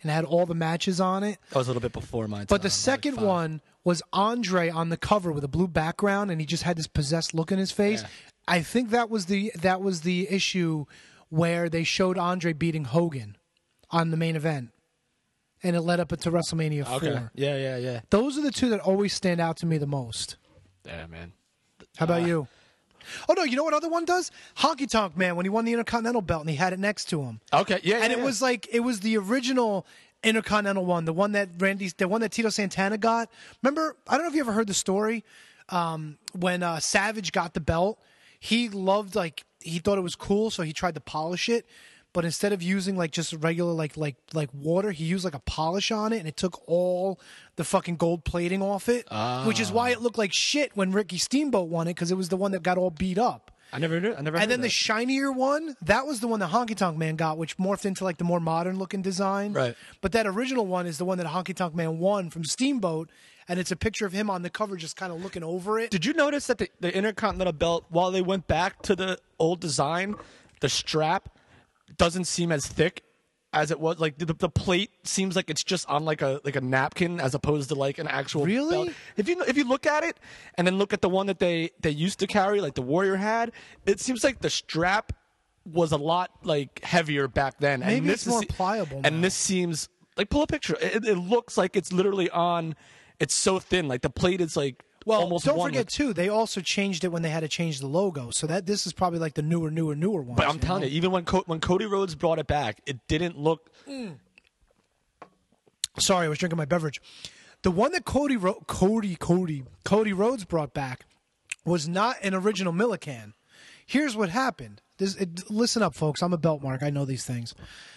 and had all the matches on it. That was a little bit before my time. But the second one was Andre on the cover with a blue background, and he just had this possessed look in his face. Yeah. I think that was the that was the issue where they showed Andre beating Hogan on the main event, and it led up into WrestleMania Okay. four. Yeah, yeah, yeah. Those are the two that always stand out to me the most. Yeah, man. How about Uh, you? Oh, no, you know what other one does? Honky Tonk Man, when he won the Intercontinental belt and he had it next to him. Okay, yeah, And yeah, it yeah. was like, it was the original Intercontinental one, the one that Randy, the one that Tito Santana got. Remember, I don't know if you ever heard the story, um, when uh, Savage got the belt, he loved, like, he thought it was cool, so he tried to polish it. But instead of using like just regular like like like water, he used like a polish on it, and it took all the fucking gold plating off it, which is why it looked like shit when Ricky Steamboat won it, because it was the one that got all beat up. I never knew. I never. And heard then the that. shinier one, that was the one that Honky Tonk Man got, which morphed into like the more modern looking design. Right. But that original one is the one that Honky Tonk Man won from Steamboat, and it's a picture of him on the cover just kind of looking over it. Did you notice that the, the Intercontinental belt, while they went back to the old design, the strap doesn't seem as thick as it was. Like the, the plate seems like it's just on like a like a napkin as opposed to like an actual Really? belt. If you if you look at it and then look at the one that they they used to carry, like the Warrior had, it seems like the strap was a lot like heavier back then. Maybe and this it's more is, pliable And now. this seems like, pull a picture. It, it looks like it's literally on. It's so thin. Like the plate is like. Well, Almost don't one forget with- too, they also changed it when they had to change the logo. So that this is probably like the newer, newer, newer one. But I'm telling you, even when Co- when Cody Rhodes brought it back, it didn't look. Sorry, I was drinking my beverage. The one that Cody Ro- Cody Cody Cody Rhodes brought back was not an original Millican. Here's what happened. This, it, listen up, folks. I'm a belt mark. I know these things.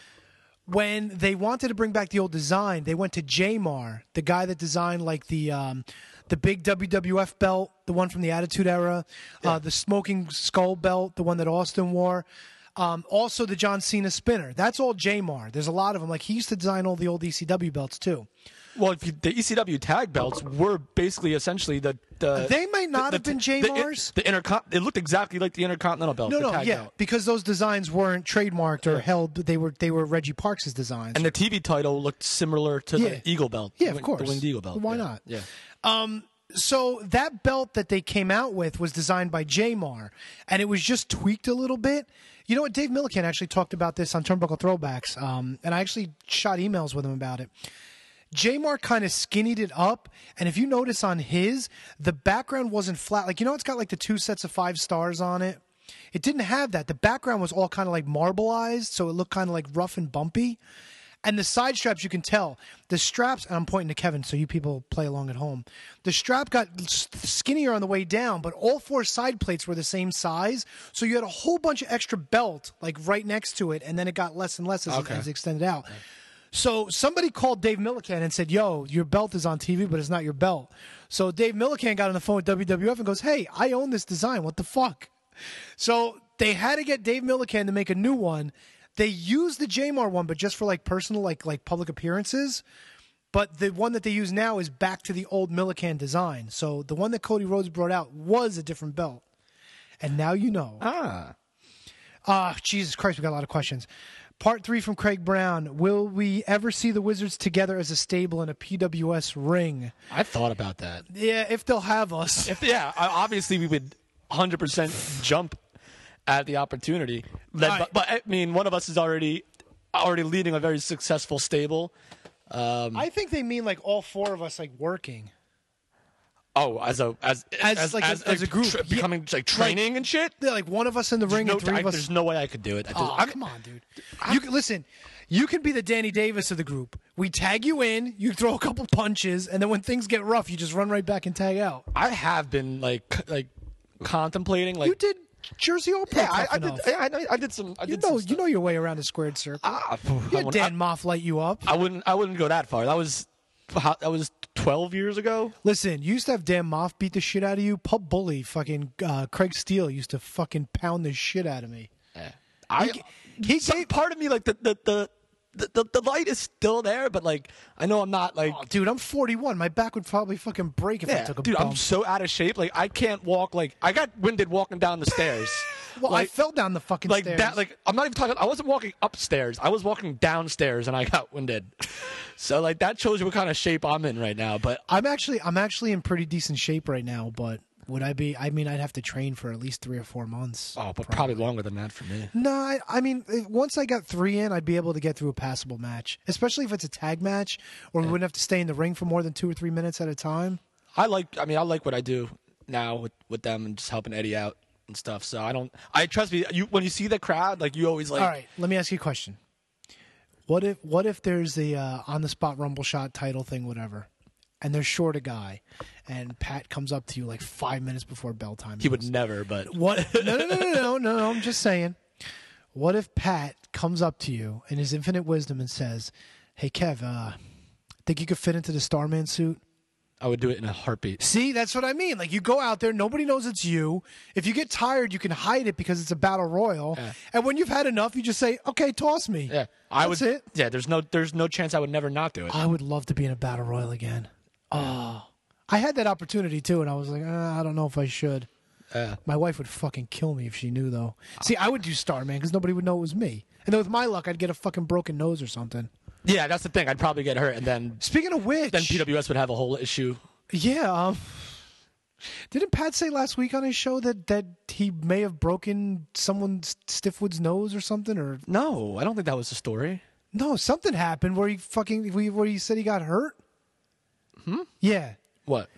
When they wanted to bring back the old design, they went to J-Mar, the guy that designed like the um, the big W W F belt, the one from the Attitude Era, uh, the smoking skull belt, the one that Austin wore. Um, also, the John Cena spinner. That's all J-Mar. There's a lot of them. Like he used to design all the old E C W belts too. Well, if you, the E C W tag belts were basically essentially the. the They might not the, have been the, J-Mars. The, the intercon- it looked exactly like the Intercontinental belt. No, the no, tag yeah, belt. because those designs weren't trademarked or held. They were they were Reggie Parks' designs. And the T V title looked similar to Yeah. the Eagle belt. Yeah, the of wing- course. The Winged Eagle belt. Why yeah. not? Yeah. Um, so that belt that they came out with was designed by J-Mar, and it was just tweaked a little bit. You know what? Dave Millican actually talked about this on Turnbuckle Throwbacks, um, and I actually shot emails with him about it. J-Mar kind of skinnied it up, and if you notice on his, the background wasn't flat. Like, you know, it's got like the two sets of five stars on it. It didn't have that. The background was all kind of like marbleized, so it looked kind of like rough and bumpy. And the side straps, you can tell. The straps, and I'm pointing to Kevin so you people play along at home. The strap got s- skinnier on the way down, but all four side plates were the same size. So you had a whole bunch of extra belt, like right next to it, and then it got less and less as, Okay. it, as it extended out. So somebody called Dave Millican and said, yo, your belt is on T V, but it's not your belt. So Dave Millican got on the phone with W W F and goes, hey, I own this design. What the fuck? So they had to get Dave Millican to make a new one. They used the J-Mar one, but just for like personal, like like public appearances. But the one that they use now is back to the old Millican design. So the one that Cody Rhodes brought out was a different belt. And now you know. Ah. Ah, Jesus Christ, we got a lot of questions. Part three from Craig Brown. Will we ever see the Wizards together as a stable in a P W S ring? I thought about that. Yeah, if they'll have us. If yeah, I- obviously we would one hundred percent jump at the opportunity. Led by- Right. but I mean, one of us is already already leading a very successful stable. Um, I think they mean like all four of us like working. oh, as a as As, as like, as, a, as a group. tra- Yeah. becoming like training Like- and shit. Yeah, like one of us in the ring no, and three I- of us. There's no way I could do it. I just, Oh, I'm- come on, dude. You can listen. You can be the Danny Davis of the group. We tag you in, you throw a couple punches, and then when things get rough, you just run right back and tag out. I have been like c- like contemplating like You did Jersey Open. yeah, I, I did I, I, I did some I You did know, some you know your way around a squared circle. Ah, phew, I You had wouldn't- Dan Moff light you up. I wouldn't I wouldn't go that far. That was how- that was twelve years ago. Listen, you used to have Dan Moff beat the shit out of you. Pub bully, fucking uh, Craig Steele used to fucking pound the shit out of me. I He, he some gave, part of me like the the, the the the the light is still there, but like I know I'm not like oh, dude, I'm forty-one. My back would probably fucking break if I yeah, took a dude. bump. I'm so out of shape. Like I can't walk. Like I got winded walking down the stairs. Well, I fell down the fucking like stairs. That, like I'm not even talking. I wasn't walking upstairs. I was walking downstairs, and I got winded. So like that shows you what kind of shape I'm in right now. But I'm actually I'm actually in pretty decent shape right now. But would I be? I mean, I'd have to train for at least three or four months. oh, but probably longer than that for me. No, I, I mean, eh, once I got three in, I'd be able to get through a passable match, especially if it's a tag match, or we wouldn't have to stay in the ring for more than two or three minutes at a time. I like. I mean, I like what I do now with, with them and just helping Eddie out and stuff. So I don't. I trust me. You when you see the crowd, like you always like. All right, let me ask you a question. What if what if there's the uh, on the spot rumble shot title thing, whatever, and they're short a guy, and Pat comes up to you like five minutes before bell time? He would never, but what? No, no, no, no, no, no, no. I'm just saying. What if Pat comes up to you in his infinite wisdom and says, "Hey, Kev, uh, think you could fit into the Starman suit?" I would do it in a heartbeat. See, that's what I mean. Like, you go out there, nobody knows it's you. If you get tired, you can hide it because it's a battle royal. Yeah. And when you've had enough, you just say, "Okay, toss me." Yeah, I That's would. it. Yeah, there's no, there's no chance I would never not do it. I would love to be in a battle royal again. Oh, I had that opportunity too, and I was like, uh, I don't know if I should. Uh, My wife would fucking kill me if she knew, though. See, I would do Starman because nobody would know it was me. And then with my luck, I'd get a fucking broken nose or something. yeah, that's the thing. I'd probably get hurt, and then Speaking of which, then P W S would have a whole issue. yeah, um, didn't Pat say last week on his show that, that he may have broken someone's Stiffwood's nose or something? Or No, I don't think that was the story. no, something happened where he fucking where he said he got hurt. Hmm? Yeah, What?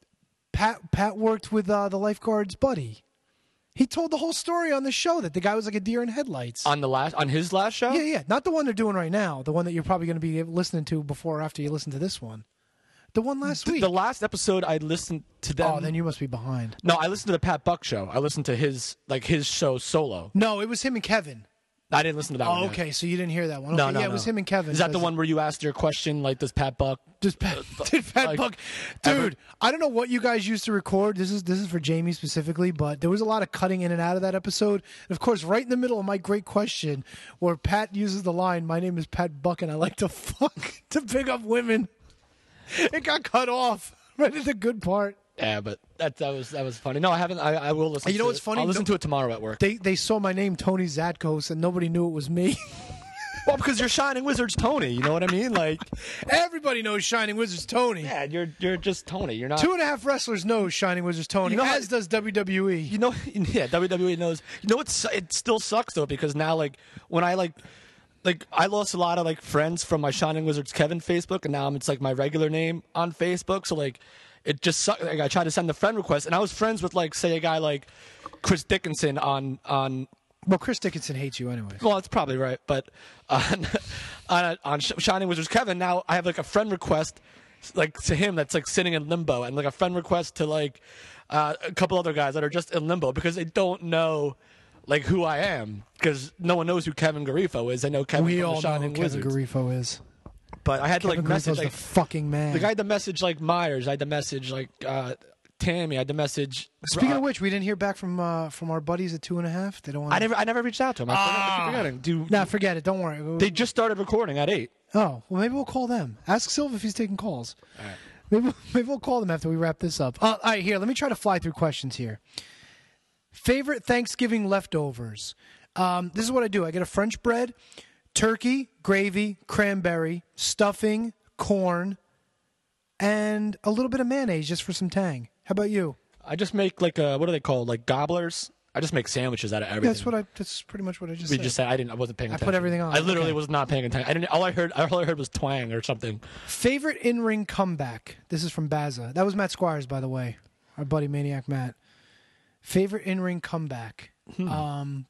Pat Pat worked with uh, the lifeguard's buddy. He told the whole story on the show that the guy was like a deer in headlights. On the last, on his last show? Yeah, yeah, not the one they're doing right now. The one that you're probably going to be listening to before or after you listen to this one. The one last The, week. the last episode, I listened to them. Oh, then you must be behind. No, I listened to the Pat Buck show. I listened to his like his show solo. No, it was him and Kevin. I didn't listen to that Oh, one. yet. okay, so you didn't hear that one. No, Okay, no, yeah, no. it was him and Kevin. Is that the 'cause- one where you asked your question, like, does Pat Buck? Does Pat, did Pat like, Buck, dude? ever- I don't know what you guys used to record. This is this is for Jamie specifically, but there was a lot of cutting in and out of that episode. And of course, right in the middle of my great question, where Pat uses the line, "My name is Pat Buck, and I like to fuck to pick up women." It got cut off right at the good part. Yeah, but that that was that was funny. No, I haven't. I, I will listen. You know to what's it. funny? I'll listen No- to it tomorrow at work. They they saw my name, Tony Zatkos, and nobody knew it was me. Well, because you're Shining Wizards Tony. You know what I mean? Like Everybody knows Shining Wizards Tony. yeah, you're you're just Tony. You're not. Two and a half wrestlers know Shining Wizards Tony, You know how- as does W W E. You know, yeah, W W E knows. You know, it's it still sucks though because now like when I like. Like I lost a lot of like friends from my Shining Wizards Kevin Facebook, and now it's like my regular name on Facebook. So like, it just sucked. Like, I tried to send the friend request, and I was friends with like say a guy like Chris Dickinson on on. Well, Chris Dickinson hates you anyway. Well, that's probably right, but on on, on Shining Wizards Kevin, now I have like a friend request like to him that's like sitting in limbo, and like a friend request to like uh, a couple other guys that are just in limbo because they don't know. Like who I am, because no one knows who Kevin Garifo is. I know Kevin We from all the know who Shining Kevin Wizards. Garifo is. But I had to Kevin like message Garifo's like the fucking man. the guy had to message like Myers. I had to message like uh, Tammy. I had to message. Speaking uh, of which, we didn't hear back from uh, from our buddies at Two and a Half. They don't want. I never I never reached out to him. I, forgot, I keep forgetting. Do Nah, forget it. Don't worry. they just started recording at eight? Oh, well, maybe we'll call them. Ask Silva if he's taking calls. All right. Maybe maybe we'll call them after we wrap this up. Uh, all right, here. Let me try to fly through questions here. Favorite Thanksgiving leftovers. Um, this is what I do. I get a French bread, turkey, gravy, cranberry, stuffing, corn, and a little bit of mayonnaise just for some tang. How about you? I just make like uh what are they called? Like gobblers. I just make sandwiches out of everything. That's what I. That's pretty much what I just we said. just said I didn't. I wasn't paying I attention. put everything on. I literally Okay. was not paying attention. I didn't. All I heard. All I heard was twang or something. Favorite in-ring comeback. This is from Baza. That was Matt Squires, by the way. Our buddy Maniac Matt. Favorite in-ring comeback. Hmm. Um,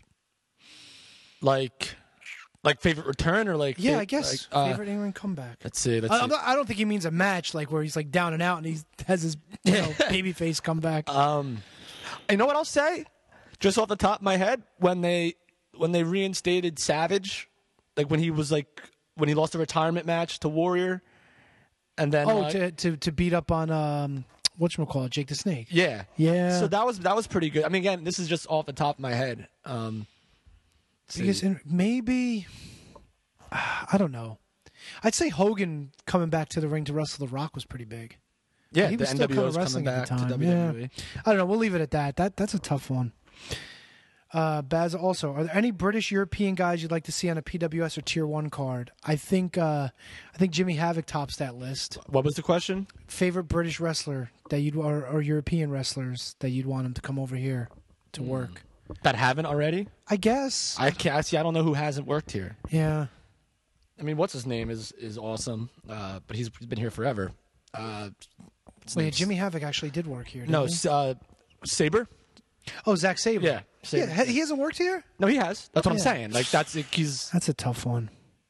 Like, like favorite return or like? yeah, fa- I guess like, uh, favorite in-ring comeback. Let's see. Let's I, see. I'm not, I don't think he means a match like where he's like down and out and he has his you know, baby face comeback. Um, you know what I'll say? Just off the top of my head, when they when they reinstated Savage, like when he was like when he lost a retirement match to Warrior, and then oh, uh, to, to to beat up on um, whatchamacallit, Jake the Snake. yeah, Yeah. So that was that was pretty good. I mean, again, this is just off the top of my head. Um, let's see. Because in, maybe I don't know. I'd say Hogan coming back to the ring to wrestle The Rock was pretty big. yeah, he the was still N W O kind is of wrestling coming at back the time. to W W E. Yeah. I don't know. We'll leave it at that. That that's a tough one. Uh, Baz, also, are there any British European guys you'd like to see on a P W S or Tier One card? I think uh, I think Jimmy Havoc tops that list. What was the question? Favorite British wrestler that you'd or, or European wrestlers that you'd want him to come over here to Mm. work? That haven't already? I guess. I can't. I see. I don't know who hasn't worked here. Yeah. I mean, what's his name is is awesome, uh, but he's been here forever. Uh, his Wait, name's- Jimmy Havoc actually did work here. Didn't No, he? s- uh, Saber. Oh, Zack Sabre. Yeah, Sabre. Yeah, he hasn't worked here. No, he has. That's what I'm Yeah. saying. Like that's he's. That's a tough one.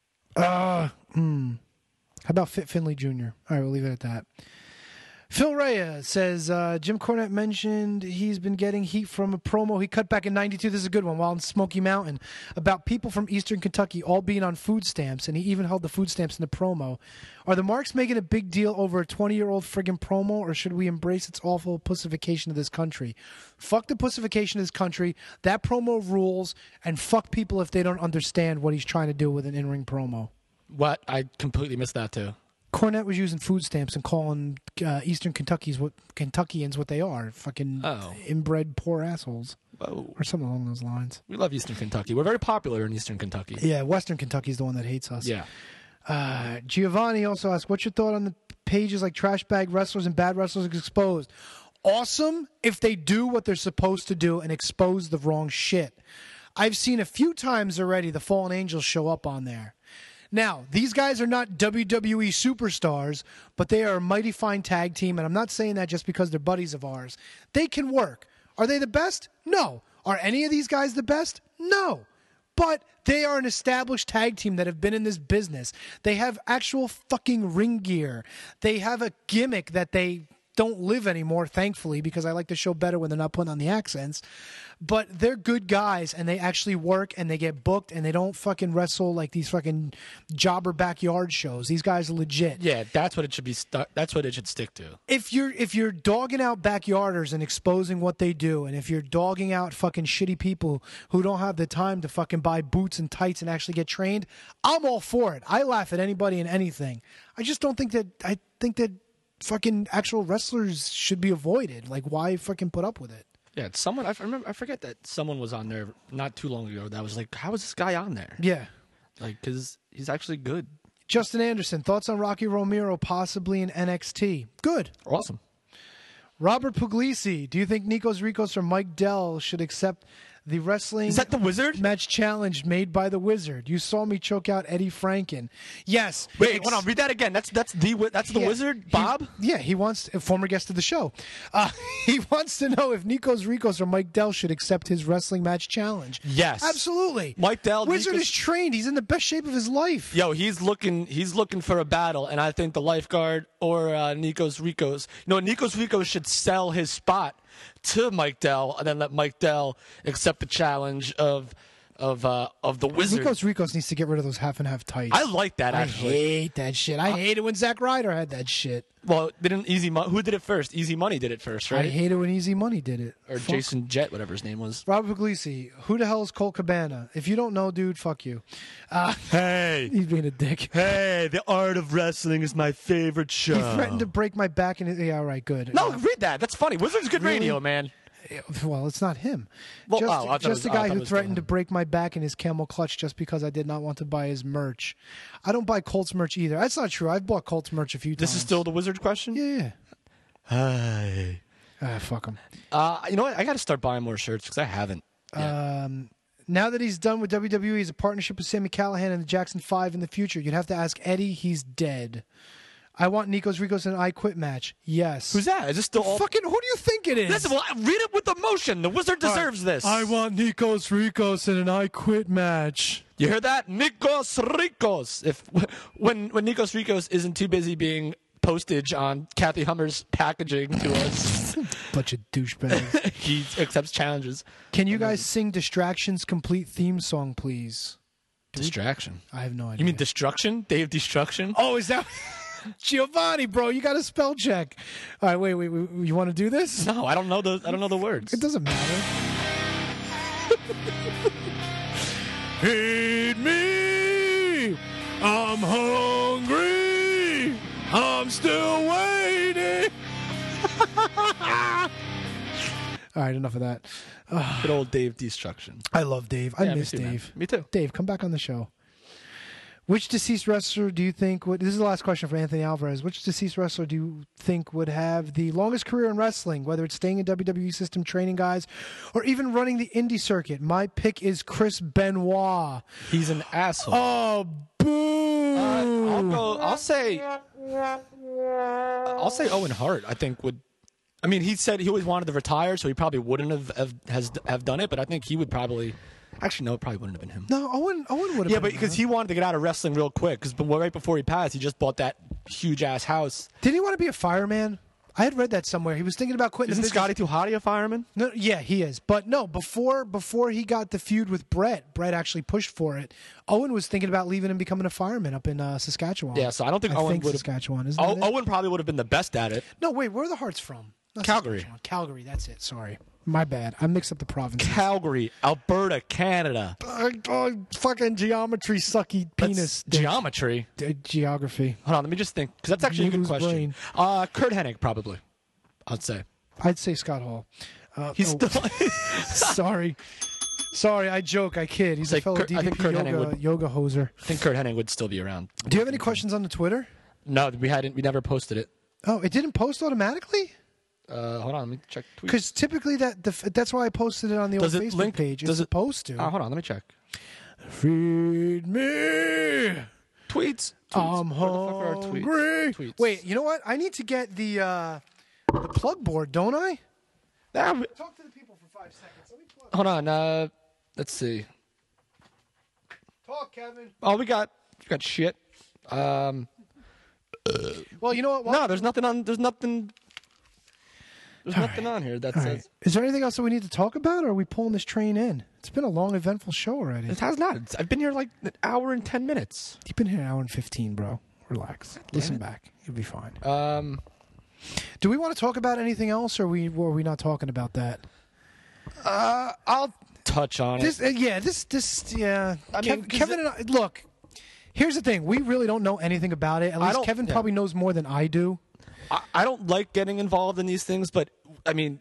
Uh, hmm. How about Fit Finley Junior? All right, we'll leave it at that. Phil Reyes says uh, Jim Cornette mentioned he's been getting heat from a promo he cut back in ninety-two. This is a good one. While in Smoky Mountain, about people from Eastern Kentucky all being on food stamps, and he even held the food stamps in the promo. Are the Marks making a big deal over a twenty-year-old friggin' promo, or should we embrace its awful pussification of this country? Fuck the pussification of this country. That promo rules, and fuck people if they don't understand what he's trying to do with an in-ring promo. What? I completely missed that too. Cornette was using food stamps and calling uh, Eastern Kentucky's what Kentuckians what they are, fucking Oh. inbred poor assholes, Whoa. or something along those lines. We love Eastern Kentucky. We're very popular in Eastern Kentucky. Yeah, Western Kentucky's the one that hates us. Yeah. Uh, Giovanni also asked, "What's your thought on the pages like Trash Bag Wrestlers and Bad Wrestlers Exposed?" Awesome if they do what they're supposed to do and expose the wrong shit. I've seen a few times already the Fallen Angels show up on there. Now, these guys are not W W E superstars, but they are a mighty fine tag team, and I'm not saying that just because they're buddies of ours. They can work. Are they the best? No. Are any of these guys the best? No. But they are an established tag team that have been in this business. They have actual fucking ring gear. They have a gimmick that they don't live anymore, thankfully, because I like the show better when they're not putting on the accents. But they're good guys, and they actually work, and they get booked, and they don't fucking wrestle like these fucking jobber backyard shows. These guys are legit. Yeah, that's what it should be. Stu- that's what it should stick to. If you're if you're dogging out backyarders and exposing what they do, and if you're dogging out fucking shitty people who don't have the time to fucking buy boots and tights and actually get trained, I'm all for it. I laugh at anybody and anything. I just don't think that I think that fucking actual wrestlers should be avoided. Like, why fucking put up with it? Yeah, someone I f- remember. I forget that someone was on there not too long ago. That was like, how is this guy on there? Yeah. Like, because he's actually good. Justin Anderson, thoughts on Rocky Romero possibly in N X T? Good. Awesome. Robert Puglisi, do you think Nikos Rikos or Mike Dell should accept the wrestling Is that the Wizard? match challenge made by the Wizard? You saw me choke out Eddie Franken. Yes. Wait, ex- hold on. Read that again. That's that's the wi- that's the Yeah, Wizard, he- Bob. yeah, he wants a former guest of the show. Uh, he wants to know if Nikos Rikos or Mike Dell should accept his wrestling match challenge. Yes, Absolutely. Mike Dell. Wizard Nikos- is trained. He's in the best shape of his life. Yo, he's looking. He's looking for a battle, and I think the lifeguard or uh, Nikos Rikos. You know, Nikos Rikos should sell his spot to Mike Dell, and then let Mike Dell accept the challenge of of uh, of the Wizard. Nikos Rikos needs to get rid of those half and half tights. I like that. I Actually, hate that shit. I hate it when Zack Ryder had that shit. well, didn't Easy Mo- who did it first? Easy Money did it first, right? I hate it when Easy Money did it. or Fuck. Jason Jett, whatever his name was. Robert Puglisi, who the hell is Colt Cabana? If you don't know, dude, fuck you. Uh, Hey, he's being a dick. hey, the art of wrestling is my favorite show. He threatened to break my back, and yeah, all right, good. No, Uh, read that. That's funny. Wizard's good Really? radio, man. well, it's not him. Well, just oh, I thought it just was- the oh, I guy thought it who was threatened the- to break my back in his camel clutch just because I did not want to buy his merch. I don't buy Colts merch either. That's not true. I've bought Colts merch a few This times. is still the Wizard question. Yeah, yeah. Hi. Ah, fuck him. Uh, you know what? I got to start buying more shirts because I haven't. Um, now that he's done with W W E, he's a partnership with Sami Callihan and the Jackson Five in the future. You'd have to ask Eddie. He's dead. I want Nikos Rikos in an I Quit match. Yes. Who's that? Is this still all? Fucking who do you think it is? Listen, well, read it with emotion. The Wizard deserves this. I want Nikos Rikos in an I Quit match. You hear that? Nikos Rikos. If when when Nikos Rikos isn't too busy being postage on Kathy Hummer's packaging to us, Bunch of douchebags. he accepts challenges. Can you guys sing Distraction's complete theme song, please? Distraction. I have no idea. You mean Destruction? Dave Destruction? Oh, is that Giovanni, bro? You got a spell check. All right, wait, wait, wait. You want to do this? No, I don't know the I don't know the words. It doesn't matter. Feed me. I'm hungry. I'm still waiting. All right, enough of that. Good old Dave Destruction. I love Dave. I Yeah, me miss too, man. Dave. Me too. Dave, come back on the show. Which deceased wrestler do you think would? This is the last question from Anthony Alvarez. Which deceased wrestler do you think would have the longest career in wrestling, whether it's staying in W W E system, training guys, or even running the indie circuit? My pick is Chris Benoit. He's an asshole. Oh, boo! Uh, I'll go. I'll say. I'll say Owen Hart. I think would. I mean, he said he always wanted to retire, so he probably wouldn't have have, has, have done it. But I think he would probably. Actually, no, it probably wouldn't have been him. No, Owen. Owen would have. Yeah, been but because he wanted to get out of wrestling real quick. Because right before he passed, he just bought that huge ass house. Did he want to be a fireman? I had read that somewhere. He was thinking about quitting. Isn't the Scotty Tuhati a fireman? No, yeah, he is. But no, before before he got the feud with Brett, Brett actually pushed for it. Owen was thinking about leaving and becoming a fireman up in uh, Saskatchewan. Yeah, so I don't think I Owen think would. Saskatchewan isn't O- it? Owen probably would have been the best at it. No, wait, where are the Hearts from? Not Calgary. Saskatchewan. Calgary, that's it. Sorry. My bad. I mixed up the provinces. Calgary, Alberta, Canada. Uh, uh, fucking geometry sucky penis. That's geometry. D- geography. Hold on, let me just think. Because that's actually a good Noodle's question. brain. Uh, Kurt Hennig, probably. I'd say. I'd say Scott Hall. Uh, He's oh, still. sorry. Sorry, I joke. I kid. He's Say a fellow Kurt- D I D P think Kurt Hennig yoga, would- yoga hoser. I think Kurt Hennig would still be around. Do you have any questions on the Twitter? No, we hadn't. We never posted it. Oh, it didn't post automatically? Uh, hold on, let me check tweets. Because typically that the, that's why I posted it on the Does old it Facebook link- page. It's does it- supposed to. Uh, hold on, let me check. Feed me. Tweets. I'm Where the fuck are our tweets? hungry. Tweets. Wait, you know what? I need to get the uh, the plug board, don't I? Nah, Talk to the people for five seconds. Let me plug. hold on. Uh, let's see. Talk, Kevin. Oh, we got we got shit. Um, Well, you know what? no, there's nothing on. There's nothing. There's All nothing right. on here that All says. right. Is there anything else that we need to talk about, or are we pulling this train in? It's been a long, eventful show already. It has not. It's, I've been here like an hour and ten minutes. You've been here an hour and fifteen, bro. Relax. Listen it. back. You'll be fine. Um, Do we want to talk about anything else, or are we, or are we not talking about that? uh, I'll touch on This, it. uh, yeah, this, this, yeah. I Kev- mean, 'cause Kevin and I, look, here's the thing. We really don't know anything about it. At I least don't- Kevin yeah. probably knows more than I do. I, I don't like getting involved in these things, but I mean,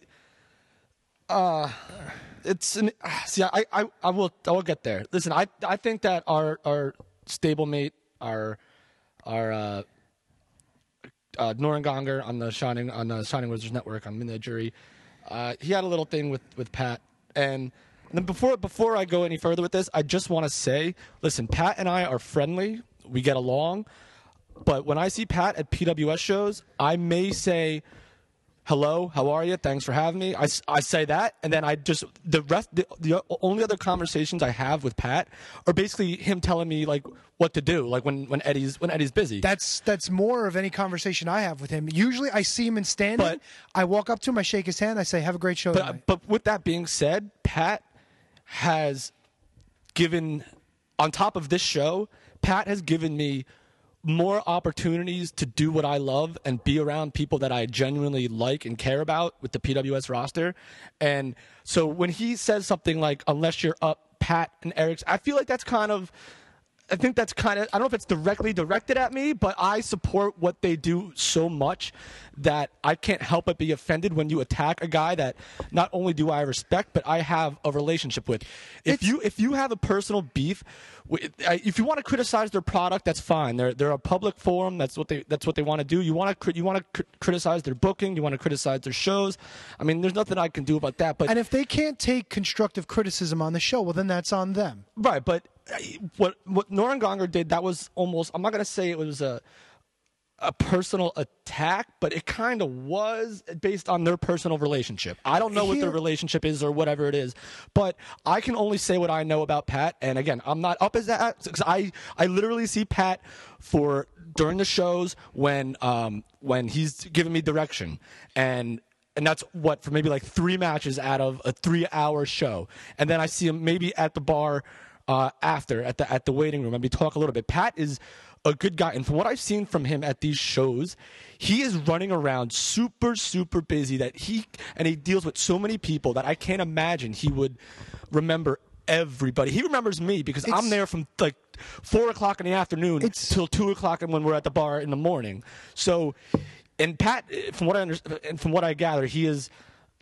uh, it's an, see, I, I, I will, I will get there. Listen, I, I think that our, our stablemate, our, our, uh, uh, Noran Gonger on the Shining on the Shining Wizards Network on Midnight Jury, uh, he had a little thing with, with Pat, and, and then before before I go any further with this, I just want to say, listen, Pat and I are friendly, we get along, but when I see Pat at P W S shows, I may say, hello, how are you? Thanks for having me. I, I say that, and then I just, the rest, the, the only other conversations I have with Pat are basically him telling me, like, what to do, like when, when Eddie's when Eddie's busy. That's that's more of any conversation I have with him. Usually I see him in standing. But- I walk up to him, I shake his hand, I say, have a great show tonight. But, but with that being said, Pat has given, on top of this show, Pat has given me more opportunities to do what I love and be around people that I genuinely like and care about with the P W S roster. And so when he says something like, unless you're up, Pat and Eric's, I feel like that's kind of, I think that's kind of, I don't know if it's directly directed at me, but I support what they do so much that I can't help but be offended when you attack a guy that not only do I respect, but I have a relationship with. If you if you have a personal beef, with- if you want to criticize their product, that's fine. They're they're a public forum. That's what they that's what they want to do. You want to you want to cr- criticize their booking. You want to criticize their shows. I mean, there's nothing I can do about that. But and if they can't take constructive criticism on the show, well, then that's on them. Right, but uh, what what Noran Gonger did, that was almost, I'm not going to say it was a a personal attack, but it kind of was based on their personal relationship. I don't know what their Here- relationship is or whatever it is, but I can only say what I know about Pat. And again, I'm not up as that because I I literally see Pat for during the shows when um when he's giving me direction, and and that's what, for maybe like three matches out of a three hour show, and then I see him maybe at the bar uh, after at the at the waiting room and we talk a little bit. Pat is a good guy, and from what I've seen from him at these shows, he is running around super super busy, that he and he deals with so many people that I can't imagine he would remember everybody. He remembers me because I'm there from like four o'clock in the afternoon till two o'clock and when we're at the bar in the morning. So, and Pat, from what I understand and from what I gather, he is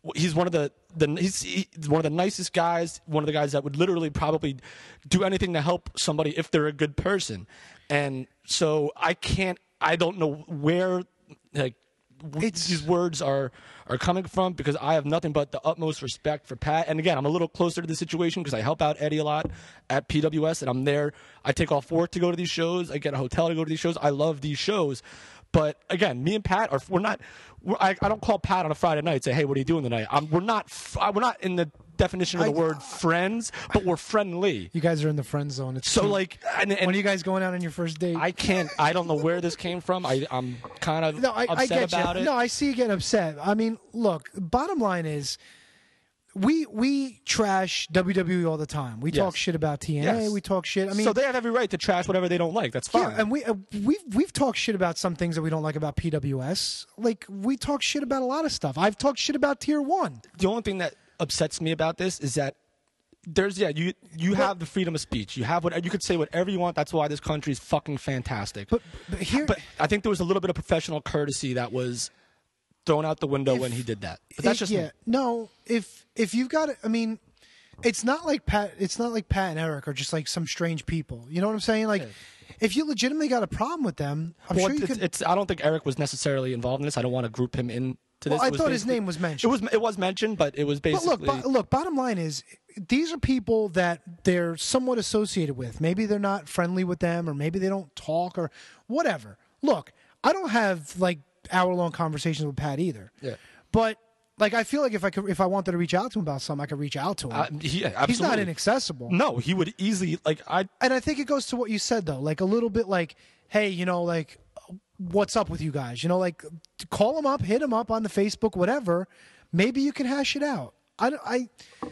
he's one of the the he's, he's one of the nicest guys. One of the guys that would literally probably do anything to help somebody if they're a good person. And so I can't. I don't know where like it's, these words are are coming from, because I have nothing but the utmost respect for Pat. And again, I'm a little closer to the situation because I help out Eddie a lot at P W S, and I'm there. I take off work to go to these shows. I get a hotel to go to these shows. I love these shows. But again, me and Pat are we're not. We're, I, I don't call Pat on a Friday night and say, "Hey, what are you doing tonight?" I'm, we're not. We're not in the definition of the I, word friends, but we're friendly. You guys are in the friend zone. It's so cute. like, and, and when are you guys going out on your first date? I can't. I don't know where this came from. I, I'm kind of no, I, upset I get about you. it. No, I see you getting upset. I mean, look. Bottom line is, we we trash W W E all the time. We Yes. talk shit about T N A. Yes. We talk shit. I mean, so they have every right to trash whatever they don't like. That's fine. yeah, and we uh, we've we've talked shit about some things that we don't like about P W S. Like we talk shit about a lot of stuff. I've talked shit about Tier One. The only thing that upsets me about this is that there's yeah you you have the freedom of speech. You have what you could say whatever you want. That's why this country is fucking fantastic. But, but here, but I think there was a little bit of professional courtesy that was thrown out the window If- when he did that. But that's It- just yeah. me. No, if if you've got it, I mean, it's not like Pat. It's not like Pat and Eric are just like some strange people. You know what I'm saying? Like, if you legitimately got a problem with them, I'm Well, sure you it's, could. it's. I don't think Eric was necessarily involved in this. I don't want to group him in to this. Well, I It was thought his basically- name was mentioned. It was. It was mentioned, but it was But basically. look, bo- look. Bottom line is, these are people that they're somewhat associated with. Maybe they're not friendly with them, or maybe they don't talk, or whatever. Look, I don't have like hour long conversations with Pat either. Yeah. But like, I feel like if I could, if I wanted to reach out to him about something, I could reach out to him. Uh, yeah, absolutely. He's not inaccessible. No, he would easily like I. And I think it goes to what you said though, like a little bit like, hey, you know, like, what's up with you guys? You know, like, call him up, hit him up on the Facebook, whatever. Maybe you can hash it out. I, I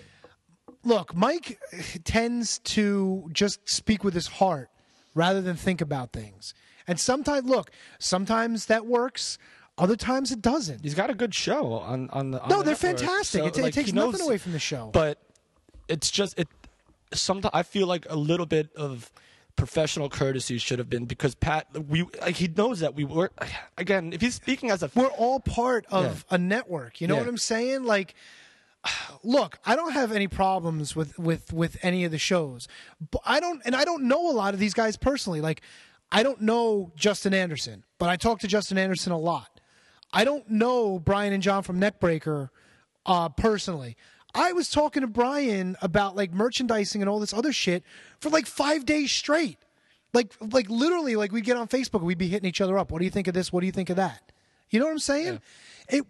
look, Mike tends to just speak with his heart rather than think about things. And sometimes, look, sometimes that works. Other times it doesn't. He's got a good show on on the. On No, the they're network. fantastic. So, It- it like, takes he knows- nothing away from the show. But it's just it. Sometimes I feel like a little bit of professional courtesy should have been, because Pat, we like he knows that we were. Again, if he's speaking as a, we're all part of Yeah. a network. You know Yeah. what I'm saying? Like, look, I don't have any problems with with with any of the shows, but I don't, and I don't know a lot of these guys personally. Like, I don't know Justin Anderson, but I talk to Justin Anderson a lot. I don't know Brian and John from Neckbreaker uh, personally. I was talking to Brian about like merchandising and all this other shit for like five days straight. Like, like literally, like we'd get on Facebook and we'd be hitting each other up. What do you think of this? What do you think of that? You know what I'm saying? It,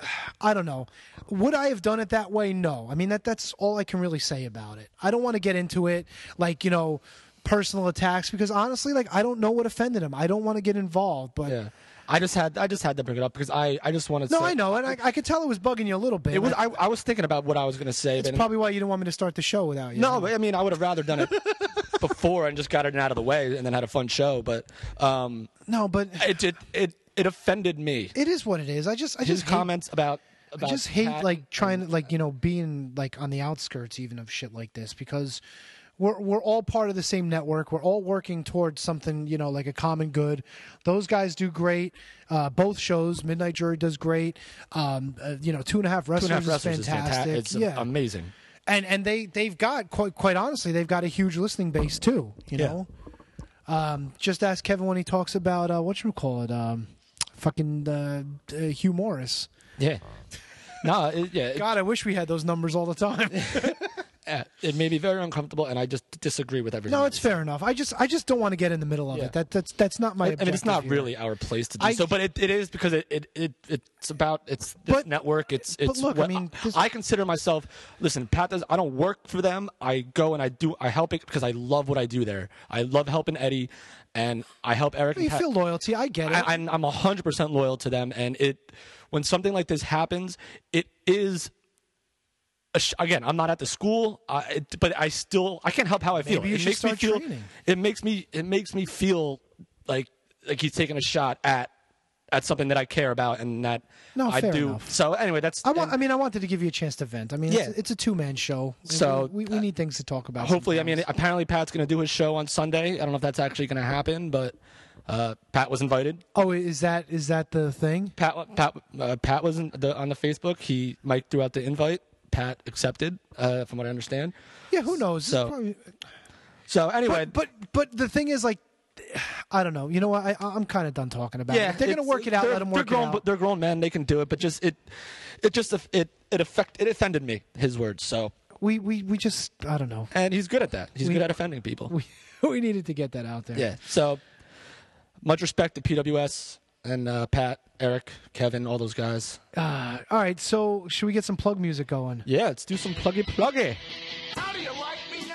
I don't know. Would I have done it that way? No. I mean, that that's all I can really say about it. I don't want to get into it, like, you know, personal attacks, because honestly, like, I don't know what offended him. I don't want to get involved, but. Yeah. I just had I just had to bring it up because I, I just wanted to No, say, I know, and I, I could tell it was bugging you a little bit. It was I, I, I was thinking about what I was going to say. it's but probably why you didn't want me to start the show without you. No, but I mean, I would have rather done it before and just got it out of the way and then had a fun show. But um, no, but it it it, it offended me. It is what it is. I just I His just hate- comments about about I just hate Pat like trying to like you know being like on the outskirts even of shit like this, because we're we're all part of the same network. We're all working towards something, you know, like a common good. Those guys do great. Uh, both shows, Midnight Jury does great. Um, uh, you know, Two and a Half Two and Wrestlers, a Half Wrestlers is is fantastic. fantastic. It's yeah. amazing. And and they they've got quite quite honestly they've got a huge listening base too. You Yeah. know, um, just ask Kevin when he talks about uh, what you call it, um, fucking uh, uh, Hugh Morris. Yeah. No, it, yeah. It, God, I wish we had those numbers all the time. yeah, it made me very uncomfortable, and I just disagree with everything. No, it's fair enough. I just I just don't want to get in the middle of Yeah. it. That that's that's not my. I mean, it's objective not here. really our place to do I- so, but it, it is because it, it, it it's about it's this But- network. It's but it's. look, I what- mean, this- I consider myself. Listen, Pat does. I don't work for them. I go and I do. I help it because I love what I do there. I love helping Eddie, and I help Eric. You and Pat. feel loyalty. I get it. I, I'm I'm a hundred percent loyal to them, and it when something like this happens, it is. A sh- again, I'm not at the school, uh, it, but I still I can't help how I feel. Maybe you it should makes start me feel. training. It makes me. It makes me feel like like he's taking a shot at at something that I care about and that No, I fair do. enough. So anyway, that's. I want. and I mean, I wanted to give you a chance to vent. I mean, Yeah. it's, it's a two man show. So, we, we, we need things to talk about. hopefully, I mean, sometimes. apparently Pat's going to do his show on Sunday. I don't know if that's actually going to happen, but Uh, Pat was invited. Oh, is that is that the thing? Pat Pat uh, Pat was in the, on the Facebook. He Mike threw out the invite. Pat accepted, uh, from what I understand. Yeah, who knows? So, Probably... so anyway, but, but but the thing is, like, I don't know. You know what? I, I'm kind of done talking about yeah, it. If they're going to work it out, they're- let them they're work grown, it out. but They're grown men; they can do it. But just it, it just it it affect it offended me. His words. So we we we just I don't know. And he's good at that. He's We- good at offending people. We we needed to get that out there. Yeah. So much respect to P W S and uh, Pat, Eric, Kevin, all those guys. Uh, all right. So should we get some plug music going? Yeah, let's do some pluggy pluggy. How do you like me now?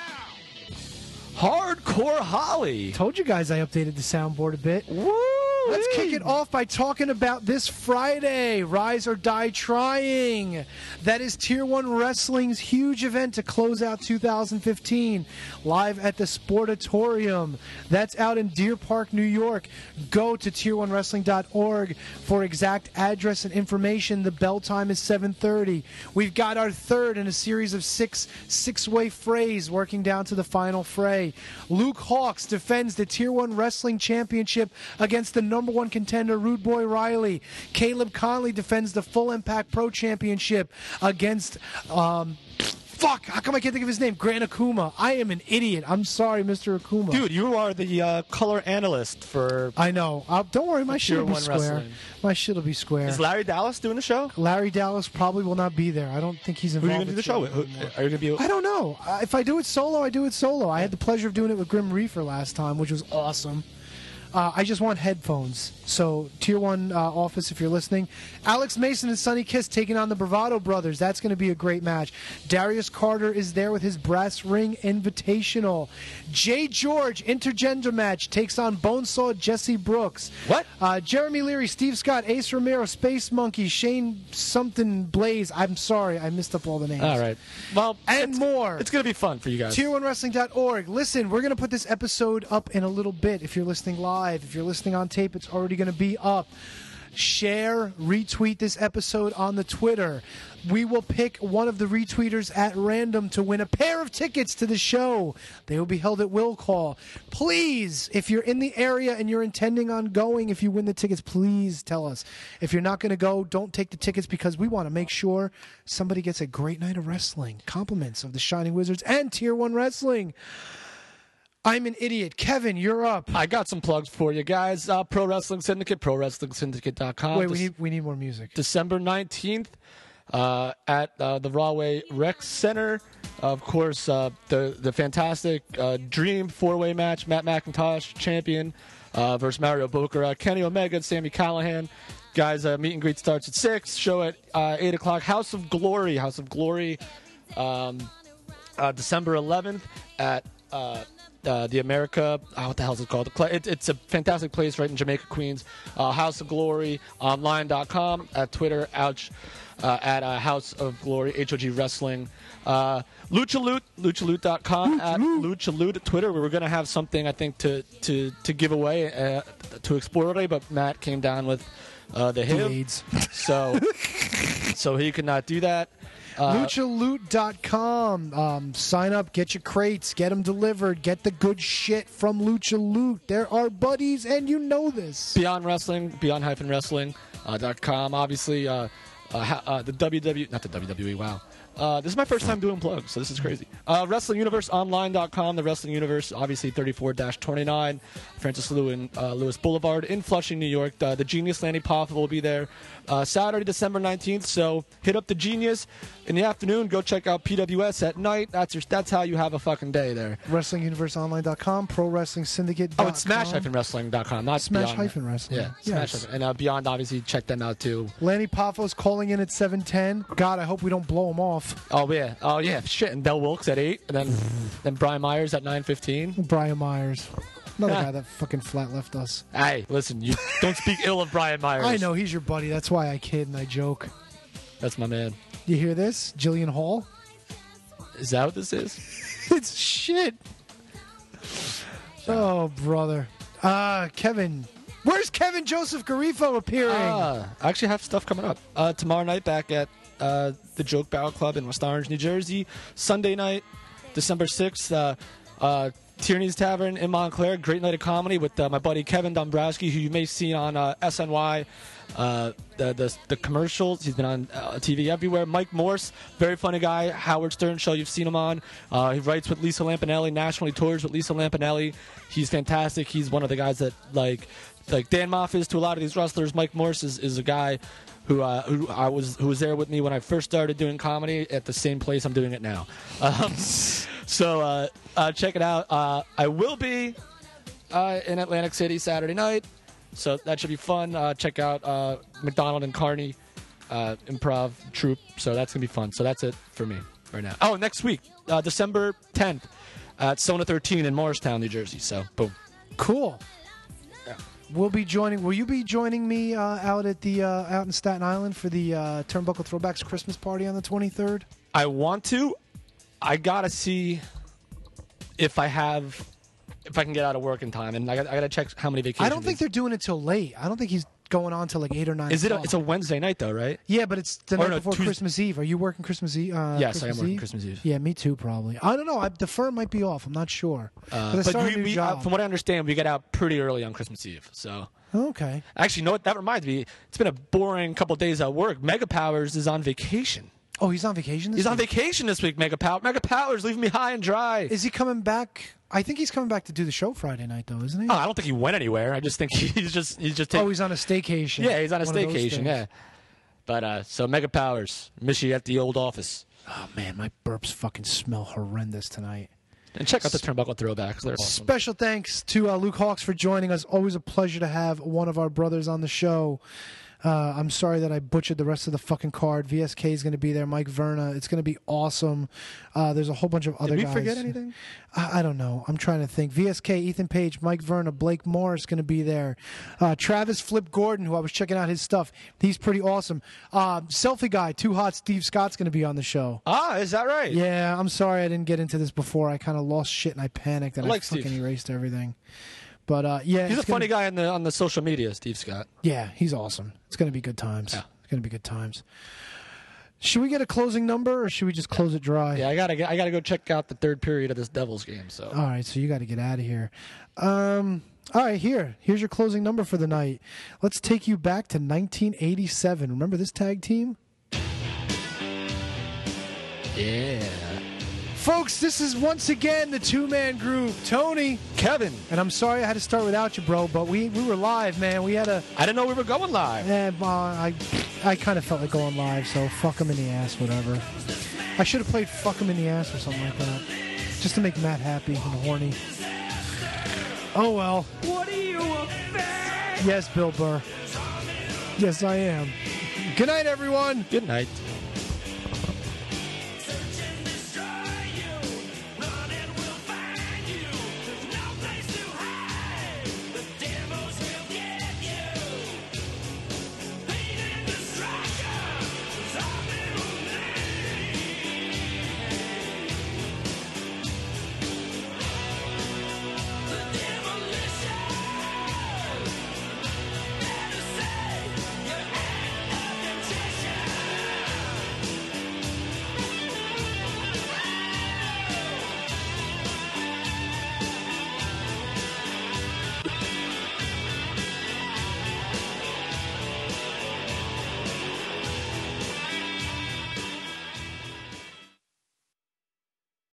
Hardcore Holly. Told you guys I updated the soundboard a bit. Woo! Let's kick it off by talking about this Friday, Rise or Die Trying. That is Tier one Wrestling's huge event to close out two thousand fifteen, live at the Sportatorium. That's out in Deer Park, New York. Go to tier one wrestling dot org for exact address and information. The bell time is seven thirty. We've got our third in a series of six six-way frays working down to the final fray. Luke Hawks defends the Tier one Wrestling Championship against the number one contender, Rude Boy Riley. Caleb Conley defends the Full Impact Pro Championship against... Um, Fuck! How come I can't think of his name? Grant Akuma. I am an idiot. I'm sorry, Mister Akuma. Dude, you are the uh, color analyst for... I know. Uh, don't worry, my shit Tier will be one square. Wrestling. My shit will be square. Is Larry Dallas doing the show? Larry Dallas probably will not be there. I don't think he's Who are involved. you going to do the show with? Who- Are you going to be... I don't know. Uh, if I do it solo, I do it solo. I had the pleasure of doing it with Grim Reaper last time, which was awesome. Uh, I just want headphones. So, Tier one uh, office, if you're listening. Alex Mason and Sonny Kiss taking on the Bravado Brothers. That's going to be a great match. Darius Carter is there with his Brass Ring Invitational. Jay George, intergender match, takes on Bonesaw Jesse Brooks. What? Uh, Jeremy Leary, Steve Scott, Ace Romero, Space Monkey, Shane something Blaze. I'm sorry, I missed up all the names. All right. Well, and more. It's going to be fun for you guys. tier one wrestling dot org. Listen, we're going to put this episode up in a little bit. If you're listening live, if you're listening on tape, it's already going to be up. Share, retweet this episode on the Twitter. We will pick one of the retweeters at random to win a pair of tickets to the show. They will be held at Will Call. Please, if you're in the area and you're intending on going, if you win the tickets, please tell us. If you're not going to go, don't take the tickets because we want to make sure somebody gets a great night of wrestling. Compliments of the Shining Wizards and Tier one Wrestling. I'm an idiot. Kevin, you're up. I got some plugs for you guys. Uh, Pro Wrestling Syndicate, pro wrestling syndicate dot com. Wait, we need we need more music. December nineteenth uh, at uh, the Rahway Rec Center. Of course, uh, the the fantastic uh, Dream four-way match, Matt McIntosh, champion, uh, versus Mario Bokara, Kenny Omega, and Sami Callihan. Guys, uh, meet and greet starts at six, show at uh, eight o'clock. House of Glory, House of Glory, um, uh, December eleventh at... Uh, Uh, the America, oh, what the hell is it called? The Cla- it, it's a fantastic place right in Jamaica, Queens. Uh, House of Glory online dot com, at Twitter, ouch, uh, at uh, House of Glory, H O G Wrestling. Uh, Lucha Loot, lucha loot dot com, at Lucha Loot at Twitter. We were going to have something, I think, to, to, to give away, uh, to explore today, but Matt came down with uh, the H I V. AIDS. So, so he could not do that. Uh, lucha loot dot com. Um, sign up, get your crates, get them delivered, get the good shit from Lucha Loot. They're our buddies, and you know this. Beyond Wrestling, beyond wrestling dot com. Obviously, uh, uh, ha- uh, the W W E, not the W W E, wow. Uh, this is my first time doing plugs, so this is crazy. Uh, wrestling universe online dot com, the Wrestling Universe, obviously thirty-four twenty-nine, Francis Lew and uh, Lewis Boulevard in Flushing, New York. Uh, the Genius Lanny Poff will be there uh, Saturday, December nineteenth, so hit up the Genius in the afternoon. Go check out P W S at night. That's your, that's how you have a fucking day there. wrestling universe online dot com, pro wrestling syndicate dot com. Oh, it's smash wrestling dot com, not Smash Beyond. hyphen Wrestling. Yeah, Yes. Smash. And uh, Beyond, obviously, check them out too. Lanny Poffo's calling in at seven ten. God, I hope we don't blow him off. Oh yeah, oh yeah, shit. And Del Wilkes at eight, and then then Brian Myers at nine fifteen. Brian Myers. Another Yeah. guy that fucking flat left us. Hey, listen, you don't speak ill of Brian Myers. I know, he's your buddy. That's why I kid and I joke. That's my man. You hear this? Jillian Hall? Is that what this is? It's shit. Oh, brother. Uh, Kevin. Where's Kevin Joseph Garifo appearing? Ah, I actually have stuff coming up. Uh, tomorrow night back at uh, the Joke Barrel Club in West Orange, New Jersey. Sunday night, December sixth, uh, uh, Tierney's Tavern in Montclair. Great night of comedy with uh, my buddy Kevin Dombrowski, who you may see on uh, S N Y, uh, the, the the commercials. He's been on uh, T V everywhere. Mike Morse, very funny guy. Howard Stern show, you've seen him on. Uh, he writes with Lisa Lampanelli, nationally tours with Lisa Lampanelli. He's fantastic. He's one of the guys that, like, like Dan Moff is to a lot of these wrestlers. Mike Morse is, is a guy who uh, who I was who was there with me when I first started doing comedy at the same place I'm doing it now. Um, so uh, uh, check it out. Uh, I will be uh, in Atlantic City Saturday night, so that should be fun. Uh, check out uh, McDonald and Carney uh, Improv Troupe. So that's gonna be fun. So that's it for me right now. Oh, next week, uh, December tenth, at Sona thirteen in Morristown, New Jersey. So boom. Cool. We'll be joining. Will you be joining me uh, out at the uh, out in Staten Island for the uh, Turnbuckle Throwbacks Christmas party on the twenty-third? I want to. I gotta see if I have, if I can get out of work in time, and I got, I gotta check how many vacations. I don't think they're doing it till late. I don't think he's going on till like eight or nine. Is it? A, o'clock. it's a Wednesday night though, right? Yeah, but it's the Or night no, before Tuesday. Christmas Eve. Are you working Christmas Eve? Uh, Yes, Christmas I am working Eve? Christmas Eve. Yeah, me too, probably. I don't know. I, the firm might be off. I'm not sure. Uh, 'Cause I but started we, a new we, uh, job. from what I understand, we get out pretty early on Christmas Eve. So okay. actually, you know what? That reminds me. It's been a boring couple days at work. Mega Powers is on vacation. Oh, he's on vacation this He's week? on vacation this week. Mega Power. Mega Powers leaving me high and dry. Is he coming back? I think he's coming back to do the show Friday night, though, isn't he? Oh, I don't think he went anywhere. I just think he's just he's just. Taking, Oh, he's on a staycation. Yeah, he's on a One of those staycation. things. Yeah. But uh, so Mega Powers, miss you at the old office. Oh man, my burps fucking smell horrendous tonight. And check out the Turnbuckle Throwbacks. They're awesome. Special thanks to uh, Luke Hawks for joining us. Always a pleasure to have one of our brothers on the show. Uh, I'm sorry that I butchered the rest of the fucking card. V S K is going to be there. Mike Verna. It's going to be awesome. Uh, there's a whole bunch of other Did we guys. forget anything? I, I don't know. I'm trying to think. V S K, Ethan Page, Mike Verna, Blake Morris going to be there. Uh, Travis Flip Gordon, who I was checking out his stuff. He's pretty awesome. Uh, selfie guy, Too Hot Steve Scott's going to be on the show. Ah, is that right? Yeah, I'm sorry I didn't get into this before. I kind of lost shit and I panicked and I I, like fucking Steve. erased everything. But uh, yeah, He's a it's gonna- funny guy on the on the social media, Steve Scott. Yeah, he's awesome. It's going to be good times. Yeah. It's going to be good times. Should we get a closing number or should we just close it dry? Yeah, I gotta get, I gotta go check out the third period of this Devils game. So All right, so you got to get out of here. Um, all right, here. Here's your closing number for the night. Let's take you back to nineteen eighty-seven. Remember this tag team? yeah, Folks, this is once again the two-man group. Tony, Kevin, and I'm sorry I had to start without you, bro, but we, we were live, man. We had a... I didn't know we were going live. Eh, uh, I, I kind of felt like going live, so fuck him in the ass, whatever. I should have played fuck him in the ass or something like that. Just to make Matt happy and horny. Oh, well. What are you, a fan? Yes, Bill Burr. Yes, I am. Good night, everyone. Good night.